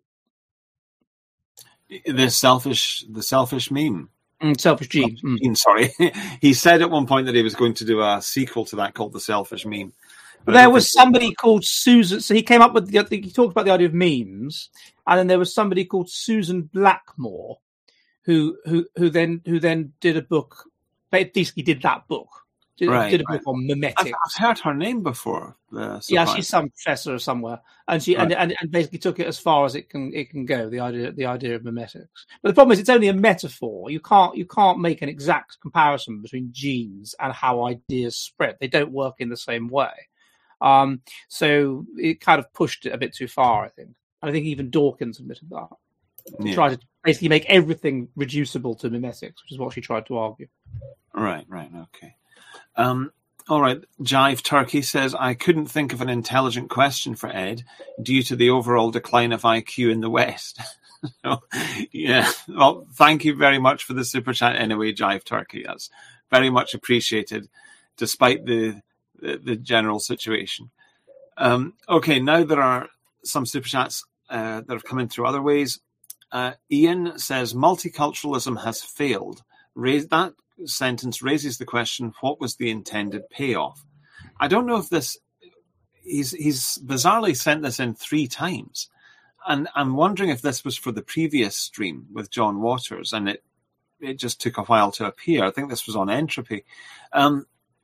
The selfish, the selfish meme. Mm, selfish gene. Oh, gene mm. Sorry, he said at one point that he was going to do a sequel to that called The Selfish Meme. But there was somebody called Susan. So he came up with the. He talked about the idea of memes, and then there was somebody called Susan Blackmore, who who who then who then did a book. Basically, did that book. Did, right, did a right. book on memetics. I've, I've heard her name before. Uh, yeah, she's some professor somewhere, and she right. and, and and basically took it as far as it can it can go. The idea the idea of memetics, but the problem is it's only a metaphor. You can't you can't make an exact comparison between genes and how ideas spread. They don't work in the same way. Um, so it kind of pushed it a bit too far, I think. And I think even Dawkins admitted that. He yeah. tried to basically make everything reducible to memetics, which is what she tried to argue. Right, right, okay. Um, all right, Jive Turkey says, I couldn't think of an intelligent question for Ed due to the overall decline of I Q in the West. So, yeah, well, thank you very much for the super chat anyway, Jive Turkey. That's very much appreciated, despite the the, the general situation. Um, okay, now there are some super chats uh, that have come in through other ways. Uh, Ian says, multiculturalism has failed. Raise that sentence raises the question, what was the intended payoff? I don't know if this he's he's bizarrely sent this in three times, and I'm wondering if this was for the previous stream with John Waters and it it just took a while to appear. I think this was on entropy. Um,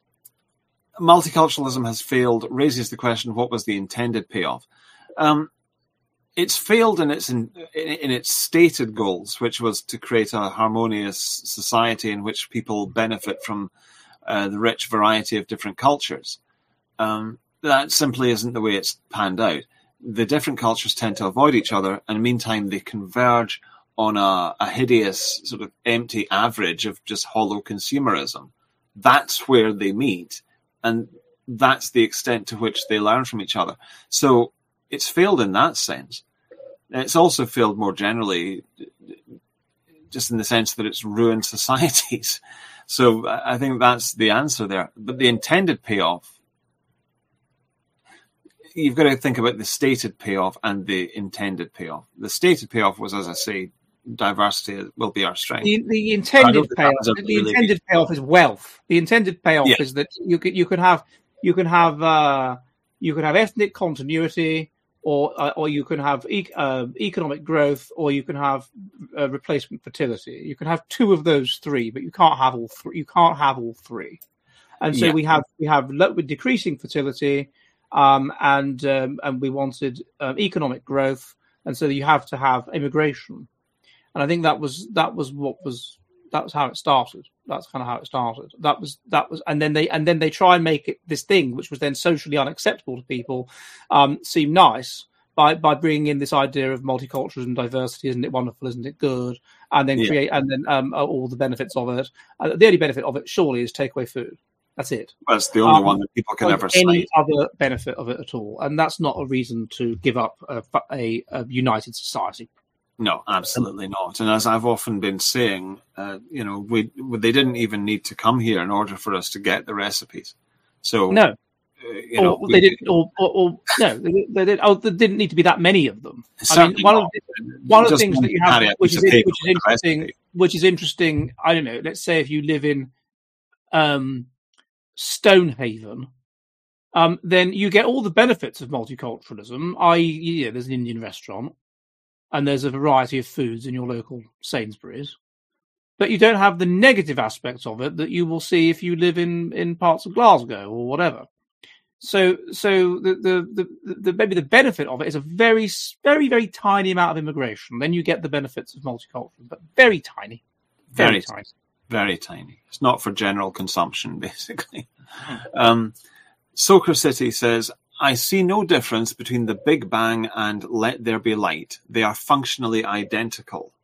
multiculturalism has failed raises the question, what was the intended payoff? Um, It's failed in its in, in its stated goals, which was to create a harmonious society in which people benefit from uh, the rich variety of different cultures. Um, that simply isn't the way it's panned out. The different cultures tend to avoid each other, and meantime they converge on a, a hideous sort of empty average of just hollow consumerism. That's where they meet, and that's the extent to which they learn from each other. So it's failed in that sense. It's also failed more generally, just in the sense that it's ruined societies. So I think that's the answer there. But the intended payoff, you've got to think about the stated payoff and the intended payoff. The stated payoff was, as I say, diversity will be our strength. The, the intended payoff, the really intended be... payoff is wealth. The intended payoff yeah. is that you could you could have you can have uh, you can have ethnic continuity, or uh, or you can have e- uh, economic growth, or you can have uh, replacement fertility. You can have two of those three, but you can't have all three. You can't have all three. And so yeah. we have we have low, decreasing fertility, um, and um, and we wanted um, economic growth, and so you have to have immigration. And I think that was that was what was that was how it started. That's kind of how it started. That was that was, and then they and then they try and make it this thing, which was then socially unacceptable to people, um, seem nice by by bringing in this idea of multiculturalism, diversity. Isn't it wonderful? Isn't it good? And then yeah. create and then um, all the benefits of it. Uh, the only benefit of it, surely, is takeaway food. That's it. That's the only um, one that people can like ever any cite. Other benefit of it at all, and that's not a reason to give up a, a, a united society. No, absolutely not. And as I've often been saying, uh, you know, we they didn't even need to come here in order for us to get the recipes. So no, uh, you know, or they didn't, or, or, or no, they, they did. Oh, there didn't need to be that many of them. I mean, one not. of the, one of the things that you have, which is, which is interesting, which is interesting. I don't know. Let's say if you live in um, Stonehaven. Um, then you get all the benefits of multiculturalism, that is, yeah, there's an Indian restaurant. And there's a variety of foods in your local Sainsbury's. But you don't have the negative aspects of it that you will see if you live in, in parts of Glasgow or whatever. So so the, the, the, the maybe the benefit of it is a very, very, very tiny amount of immigration. Then you get the benefits of multiculturalism, but very tiny. Very, very tiny. Very tiny. It's not for general consumption, basically. um, Soker City says, I see no difference between the Big Bang and Let There Be Light. They are functionally identical.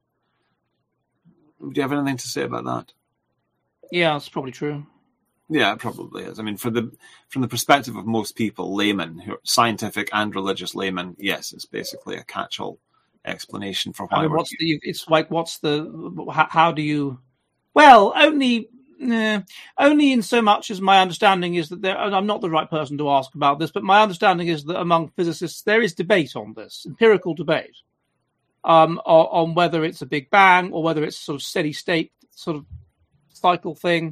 Do you have anything to say about that? Yeah, that's probably true. Yeah, it probably is. I mean, for the from the perspective of most people, laymen, who are scientific and religious laymen, yes, it's basically a catch-all explanation for why I mean, we're what's here. the? It's like, what's the? How, how do you? Well, only. Uh, only in so much as my understanding is that there, and I'm not the right person to ask about this, but my understanding is that among physicists there is debate on this, empirical debate, um, on, on whether it's a Big Bang or whether it's sort of steady state sort of cycle thing,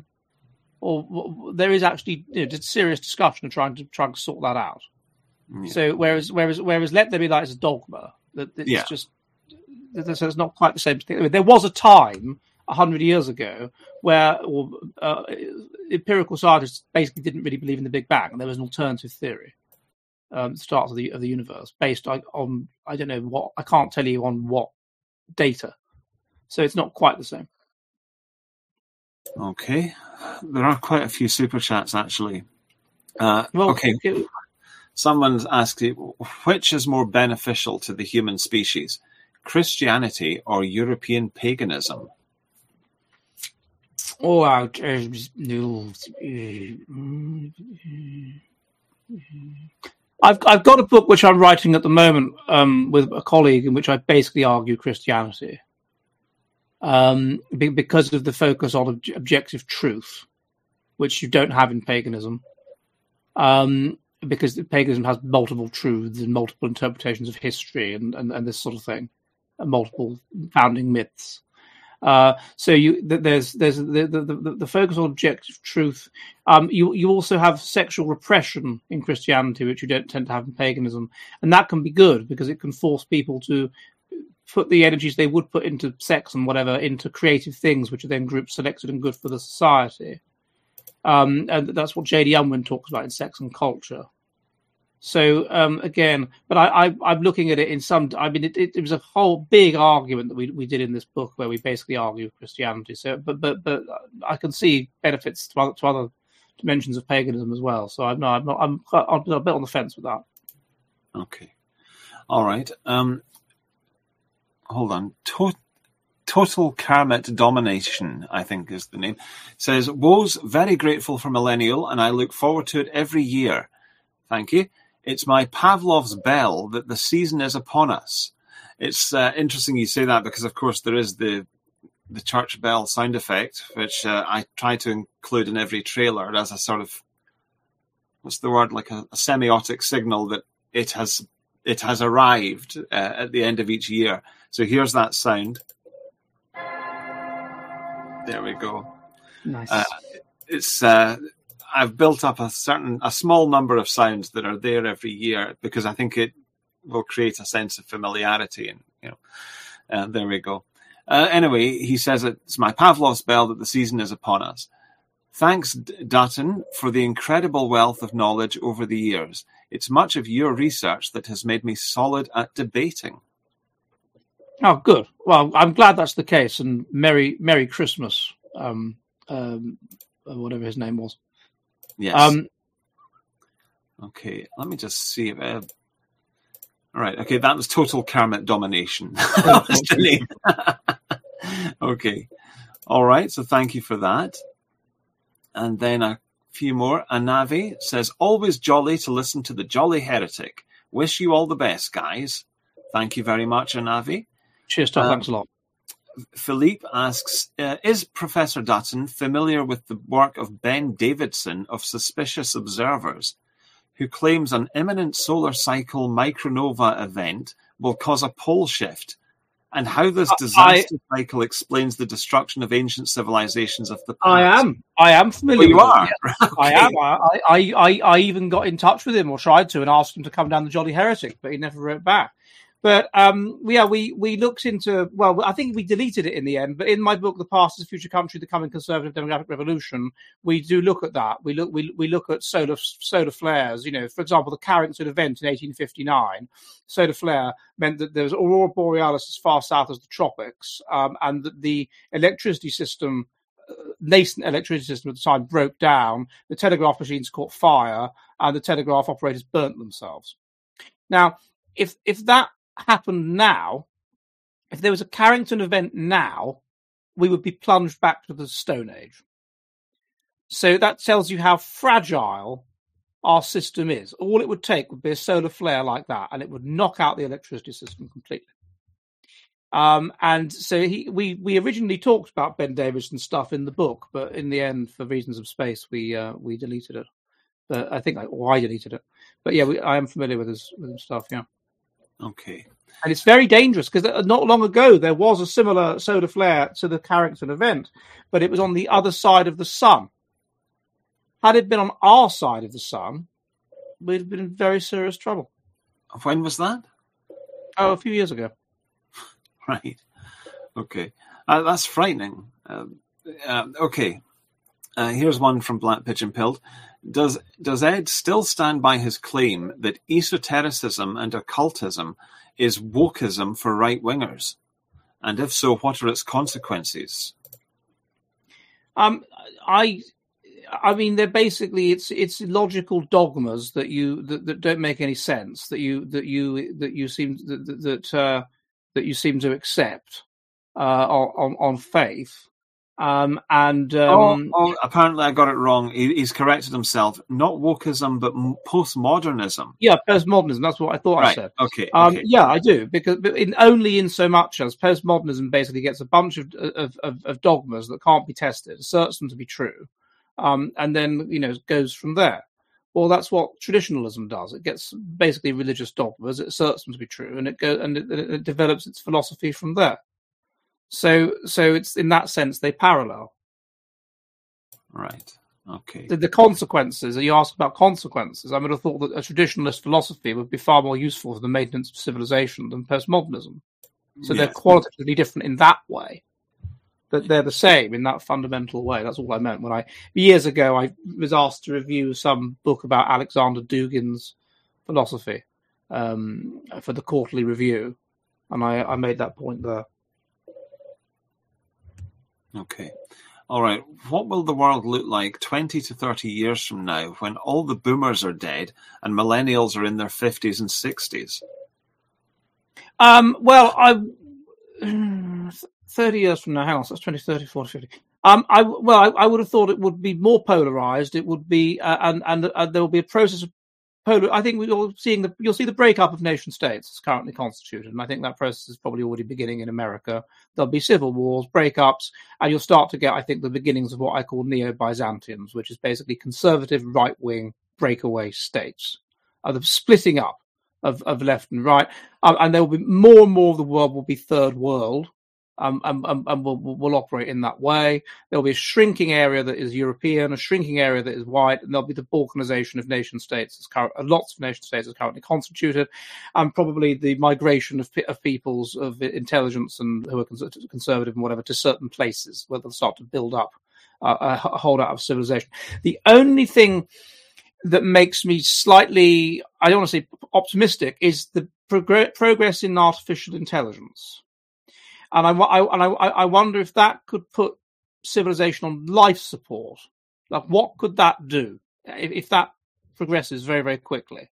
or there is actually, you know, serious discussion of trying to trying to sort that out. Yeah. So whereas whereas whereas Let There Be Light is a dogma, that it's yeah. just it's not quite the same thing. I mean, there was a time a hundred years ago, where or, uh, empirical scientists basically didn't really believe in the Big Bang, and there was an alternative theory, um, the start of the of the universe, based on, on I don't know what I can't tell you on what data, so it's not quite the same. Okay, there are quite a few super chats actually. Uh, well, okay, okay. Someone's asking, which is more beneficial to the human species, Christianity or European paganism? Oh, uh, I've I've got a book which I'm writing at the moment um, with a colleague in which I basically argue Christianity, um, because of the focus on ob- objective truth, which you don't have in paganism, um, because paganism has multiple truths and multiple interpretations of history and, and, and this sort of thing, and multiple founding myths. Uh, so you there's there's the, the, the, the focus on objective truth. Um, you you also have sexual repression in Christianity, which you don't tend to have in paganism, and that can be good because it can force people to put the energies they would put into sex and whatever into creative things, which are then group selected and good for the society. Um, and that's what J D Unwin talks about in Sex and Culture. So um, again, but I, I, I'm looking at it in some. I mean, it, it, it was a whole big argument that we we did in this book where we basically argue Christianity. So, but but but I can see benefits to other, to other dimensions of paganism as well. So I'm not. I'm not. I'm, I'm a bit on the fence with that. Okay, all right. Um, hold on. To- Total Kermit Domination, I think is the name. Says, Woes, very grateful for Millennial, and I look forward to it every year. Thank you. It's my Pavlov's bell that the season is upon us. It's uh, interesting you say that because, of course, there is the the church bell sound effect, which uh, I try to include in every trailer as a sort of, what's the word, like a, a semiotic signal that it has it has arrived uh, at the end of each year. So here's that sound. There we go. Nice. Uh, it's uh, I've built up a certain a small number of sounds that are there every year because I think it will create a sense of familiarity, and you know, uh, there we go. Uh, anyway, he says it's my Pavlov's bell that the season is upon us. Thanks, Dutton, for the incredible wealth of knowledge over the years. It's much of your research that has made me solid at debating. Oh, good. Well, I'm glad that's the case, and Merry Merry Christmas, um, um, whatever his name was. Yes. Um, okay, let me just see. Uh, all right, okay, that was Total Kermit Domination. That was the name. Okay, all right, so thank you for that. And then a few more. Anavi says, always jolly to listen to the Jolly Heretic. Wish you all the best, guys. Thank you very much, Anavi. Cheers, Tom. Um, Thanks a lot. Philippe asks, uh, is Professor Dutton familiar with the work of Ben Davidson of Suspicious Observers, who claims an imminent solar cycle micronova event will cause a pole shift, and how this disaster I, cycle explains the destruction of ancient civilizations of the past? I am. I am familiar oh, you with are? it. Yeah. Okay. I am. I, I, I, I even got in touch with him, or tried to, and asked him to come down the Jolly Heretic, but he never wrote back. But um, yeah, we, we looked into, well, I think we deleted it in the end, but in my book, The Past is Future Country, The Coming Conservative Demographic Revolution, we do look at that. We look we we look at solar solar flares. You know, for example, the Carrington event in eighteen fifty-nine, solar flare meant that there was aurora borealis as far south as the tropics, um, and that the electricity system, uh, nascent electricity system at the time, broke down, the telegraph machines caught fire, and the telegraph operators burnt themselves. Now, if if that happened now, if there was a Carrington event now, we would be plunged back to the Stone Age. So that tells you how fragile our system is. All it would take would be a solar flare like that, and it would knock out the electricity system completely. Um, and so he, we we originally talked about Ben Davidson stuff in the book, but in the end, for reasons of space, we uh, we deleted it. But I think I, or I deleted it. But yeah, we, I am familiar with his with his stuff. Yeah. Okay. And it's very dangerous because not long ago there was a similar solar flare to the Carrington event, but it was on the other side of the sun. Had it been on our side of the sun, we'd have been in very serious trouble. When was that? Oh, a few years ago. Right. Okay. Uh, that's frightening. Uh, uh, okay. Uh, here's one from Black Pigeon Pilled. Does does Ed still stand by his claim that esotericism and occultism is wokeism for right-wingers? And if so, what are its consequences? Um, I, I mean, they're basically it's it's logical dogmas that you that, that don't make any sense that you that you that you seem that that uh, that you seem to accept uh, on on faith. Um, and um, oh, oh, apparently I got it wrong. He, he's corrected himself. Not wokeism, but m- postmodernism. Yeah, postmodernism. That's what I thought right. I said. Okay, um, okay. Yeah, I do because but in, only in so much as postmodernism basically gets a bunch of of, of, of dogmas that can't be tested, asserts them to be true, um, and then you know goes from there. Well, that's what traditionalism does. It gets basically religious dogmas, it asserts them to be true, and it goes and it, it develops its philosophy from there. So, so it's in that sense they parallel. Right. Okay. The, the consequences. You ask about consequences. I would have thought that a traditionalist philosophy would be far more useful for the maintenance of civilization than postmodernism. So yes. They're qualitatively different in that way, but they're the same in that fundamental way. That's all I meant when I years ago I was asked to review some book about Alexander Dugin's philosophy um, for the Quarterly Review, and I, I made that point there. Okay. All right. What will the world look like twenty to thirty years from now when all the boomers are dead and millennials are in their fifties and sixties? Um, well, I, thirty years from now, hang on, so that's twenty, thirty, forty, fifty. Um, I, well, I, I would have thought it would be more polarized. It would be, uh, and, and uh, there will be a process of polar. I think we're seeing the, you'll see the breakup of nation states as currently constituted. And I think that process is probably already beginning in America. There'll be civil wars, breakups, and you'll start to get, I think, the beginnings of what I call Neo-Byzantiums, which is basically conservative right-wing breakaway states, uh, the splitting up of, of left and right. Um, and there will be more and more of the world will be third world. Um, and, and, and will will operate in that way. There'll be a shrinking area that is European, a shrinking area that is white, and there'll be the balkanization of nation states, as current, lots of nation states are currently constituted, and probably the migration of, of peoples of intelligence and who are conservative and whatever to certain places where they'll start to build up uh, a holdout of civilization. The only thing that makes me slightly, I don't want to say optimistic, is the prog- progress in artificial intelligence. And I, I, and I, I wonder if that could put civilization on life support. Like, what could that do if, if that progresses very, very quickly?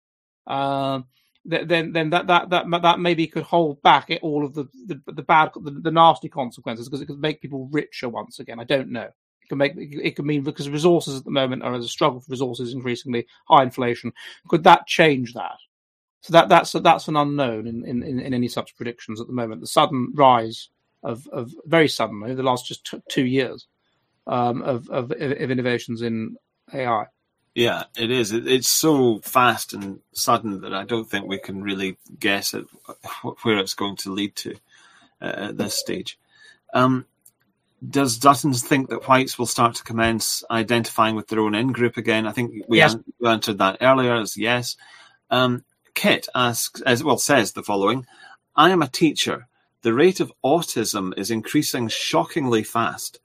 Um, then, then that, that, that, that maybe could hold back all of the, the, the bad, the, the nasty consequences, because it could make people richer once again. I don't know. It can make, it could mean, because resources at the moment are as a struggle for resources, increasingly high inflation. Could that change that? So that that's that's an unknown in, in, in any such predictions at the moment. The sudden rise of, of very suddenly, the last just t- two years um, of, of of innovations in A I. Yeah, it is. It, it's so fast and sudden that I don't think we can really guess at where it's going to lead to uh, at this stage. Um, does Dutton think that whites will start to commence identifying with their own in-group again? I think we yes. an- answered that earlier as yes. Um, Kit asks, as well, says the following: I am a teacher. The rate of autism is increasing shockingly fast.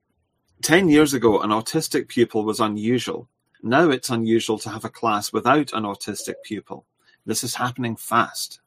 Ten years ago, an autistic pupil was unusual. Now it's unusual to have a class without an autistic pupil. This is happening fast.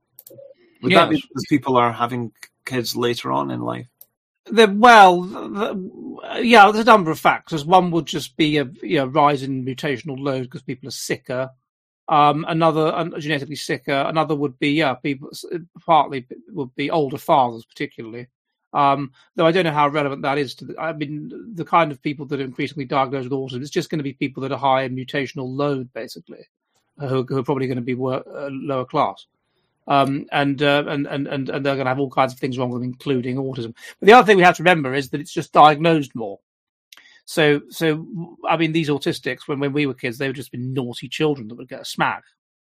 Would yes. that be because people are having kids later on in life? The, well, the, yeah, there's a number of factors. One would just be a you know, rise in mutational load because people are sicker. Um, another, uh, genetically sicker. Another would be, yeah, people partly would be older fathers, particularly. Um, though I don't know how relevant that is to the, I mean, the kind of people that are increasingly diagnosed with autism, it's just going to be people that are high in mutational load, basically, uh, who, who are probably going to be wor- uh, lower class. Um, and, uh, and, and, and, and they're going to have all kinds of things wrong with them, including autism. But the other thing we have to remember is that it's just diagnosed more. So, so I mean, these autistics, when, when we were kids, they would just be naughty children that would get a smack.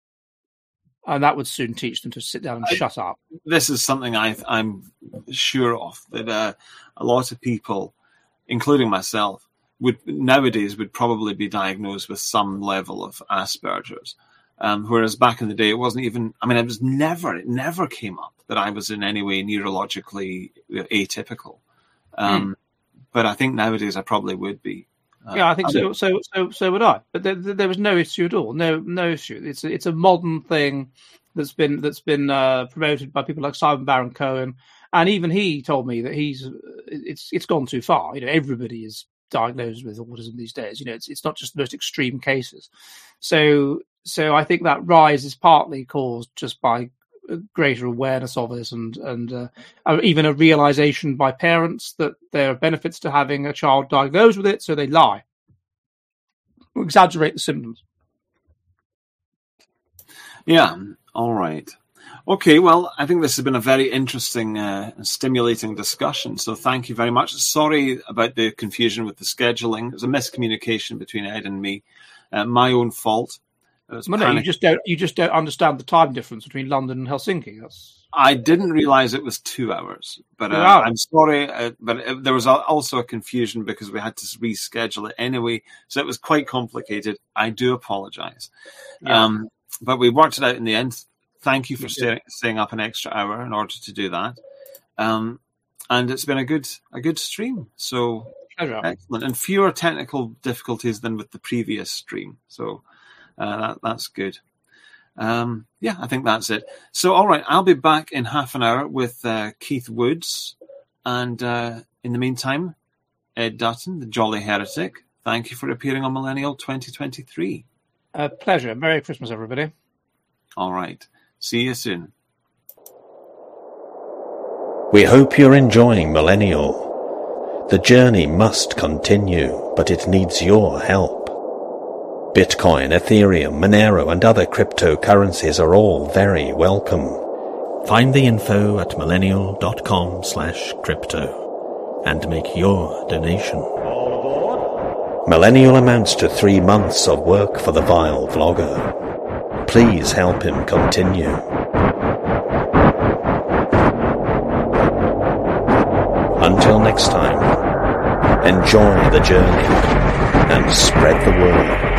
And that would soon teach them to sit down and I, shut up. This is something I, I'm sure of, that uh, a lot of people, including myself, would nowadays would probably be diagnosed with some level of Asperger's. Um, whereas back in the day, it wasn't even, I mean, it was never, it never came up that I was in any way neurologically atypical. Um, mm. But I think nowadays I probably would be. Uh, yeah, I think so. So, so, so would I. But there, there was no issue at all. No, no issue. It's a, it's a modern thing that's been that's been uh, promoted by people like Simon Baron Cohen, and even he told me that he's it's it's gone too far. You know, everybody is diagnosed with autism these days. You know, it's it's not just the most extreme cases. So, so I think that rise is partly caused just by greater awareness of it, and and uh, even a realization by parents that there are benefits to having a child diagnosed with it, so they lie or exaggerate the symptoms. Yeah, all right. Okay, well, I think this has been a very interesting uh, and stimulating discussion, so thank you very much. Sorry about the confusion with the scheduling. It was a miscommunication between Ed and me. Uh, my own fault. Well, no, you just don't. You just don't understand the time difference between London and Helsinki. That's. I didn't realize it was two hours, but uh, wow. I'm sorry. Uh, but it, there was also a confusion because we had to reschedule it anyway, so it was quite complicated. I do apologize, yeah. um, but we worked it out in the end. Thank you for stay, staying up an extra hour in order to do that, um, and it's been a good a good stream. So Pleasure. Excellent, and fewer technical difficulties than with the previous stream. So. Uh, that, that's good. Um, yeah, I think that's it. So, all right, I'll be back in half an hour with uh, Keith Woods. And uh, in the meantime, Ed Dutton, the Jolly Heretic, thank you for appearing on Millennial twenty twenty-three. A pleasure. Merry Christmas, everybody. All right. See you soon. We hope you're enjoying Millennial. The journey must continue, but it needs your help. Bitcoin, Ethereum, Monero and other cryptocurrencies are all very welcome. Find the info at millennial.com slash crypto and make your donation. Millennial amounts to three months of work for the vile vlogger. Please help him continue. Until next time, enjoy the journey and spread the word.